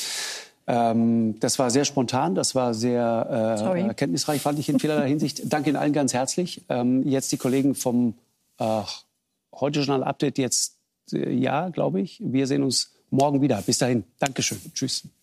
Das war sehr spontan, das war sehr erkenntnisreich, fand ich in vielerlei Hinsicht. Danke Ihnen allen ganz herzlich. Jetzt die Kollegen vom Heute-Journal Update, glaube ich. Wir sehen uns morgen wieder. Bis dahin. Dankeschön. Tschüss.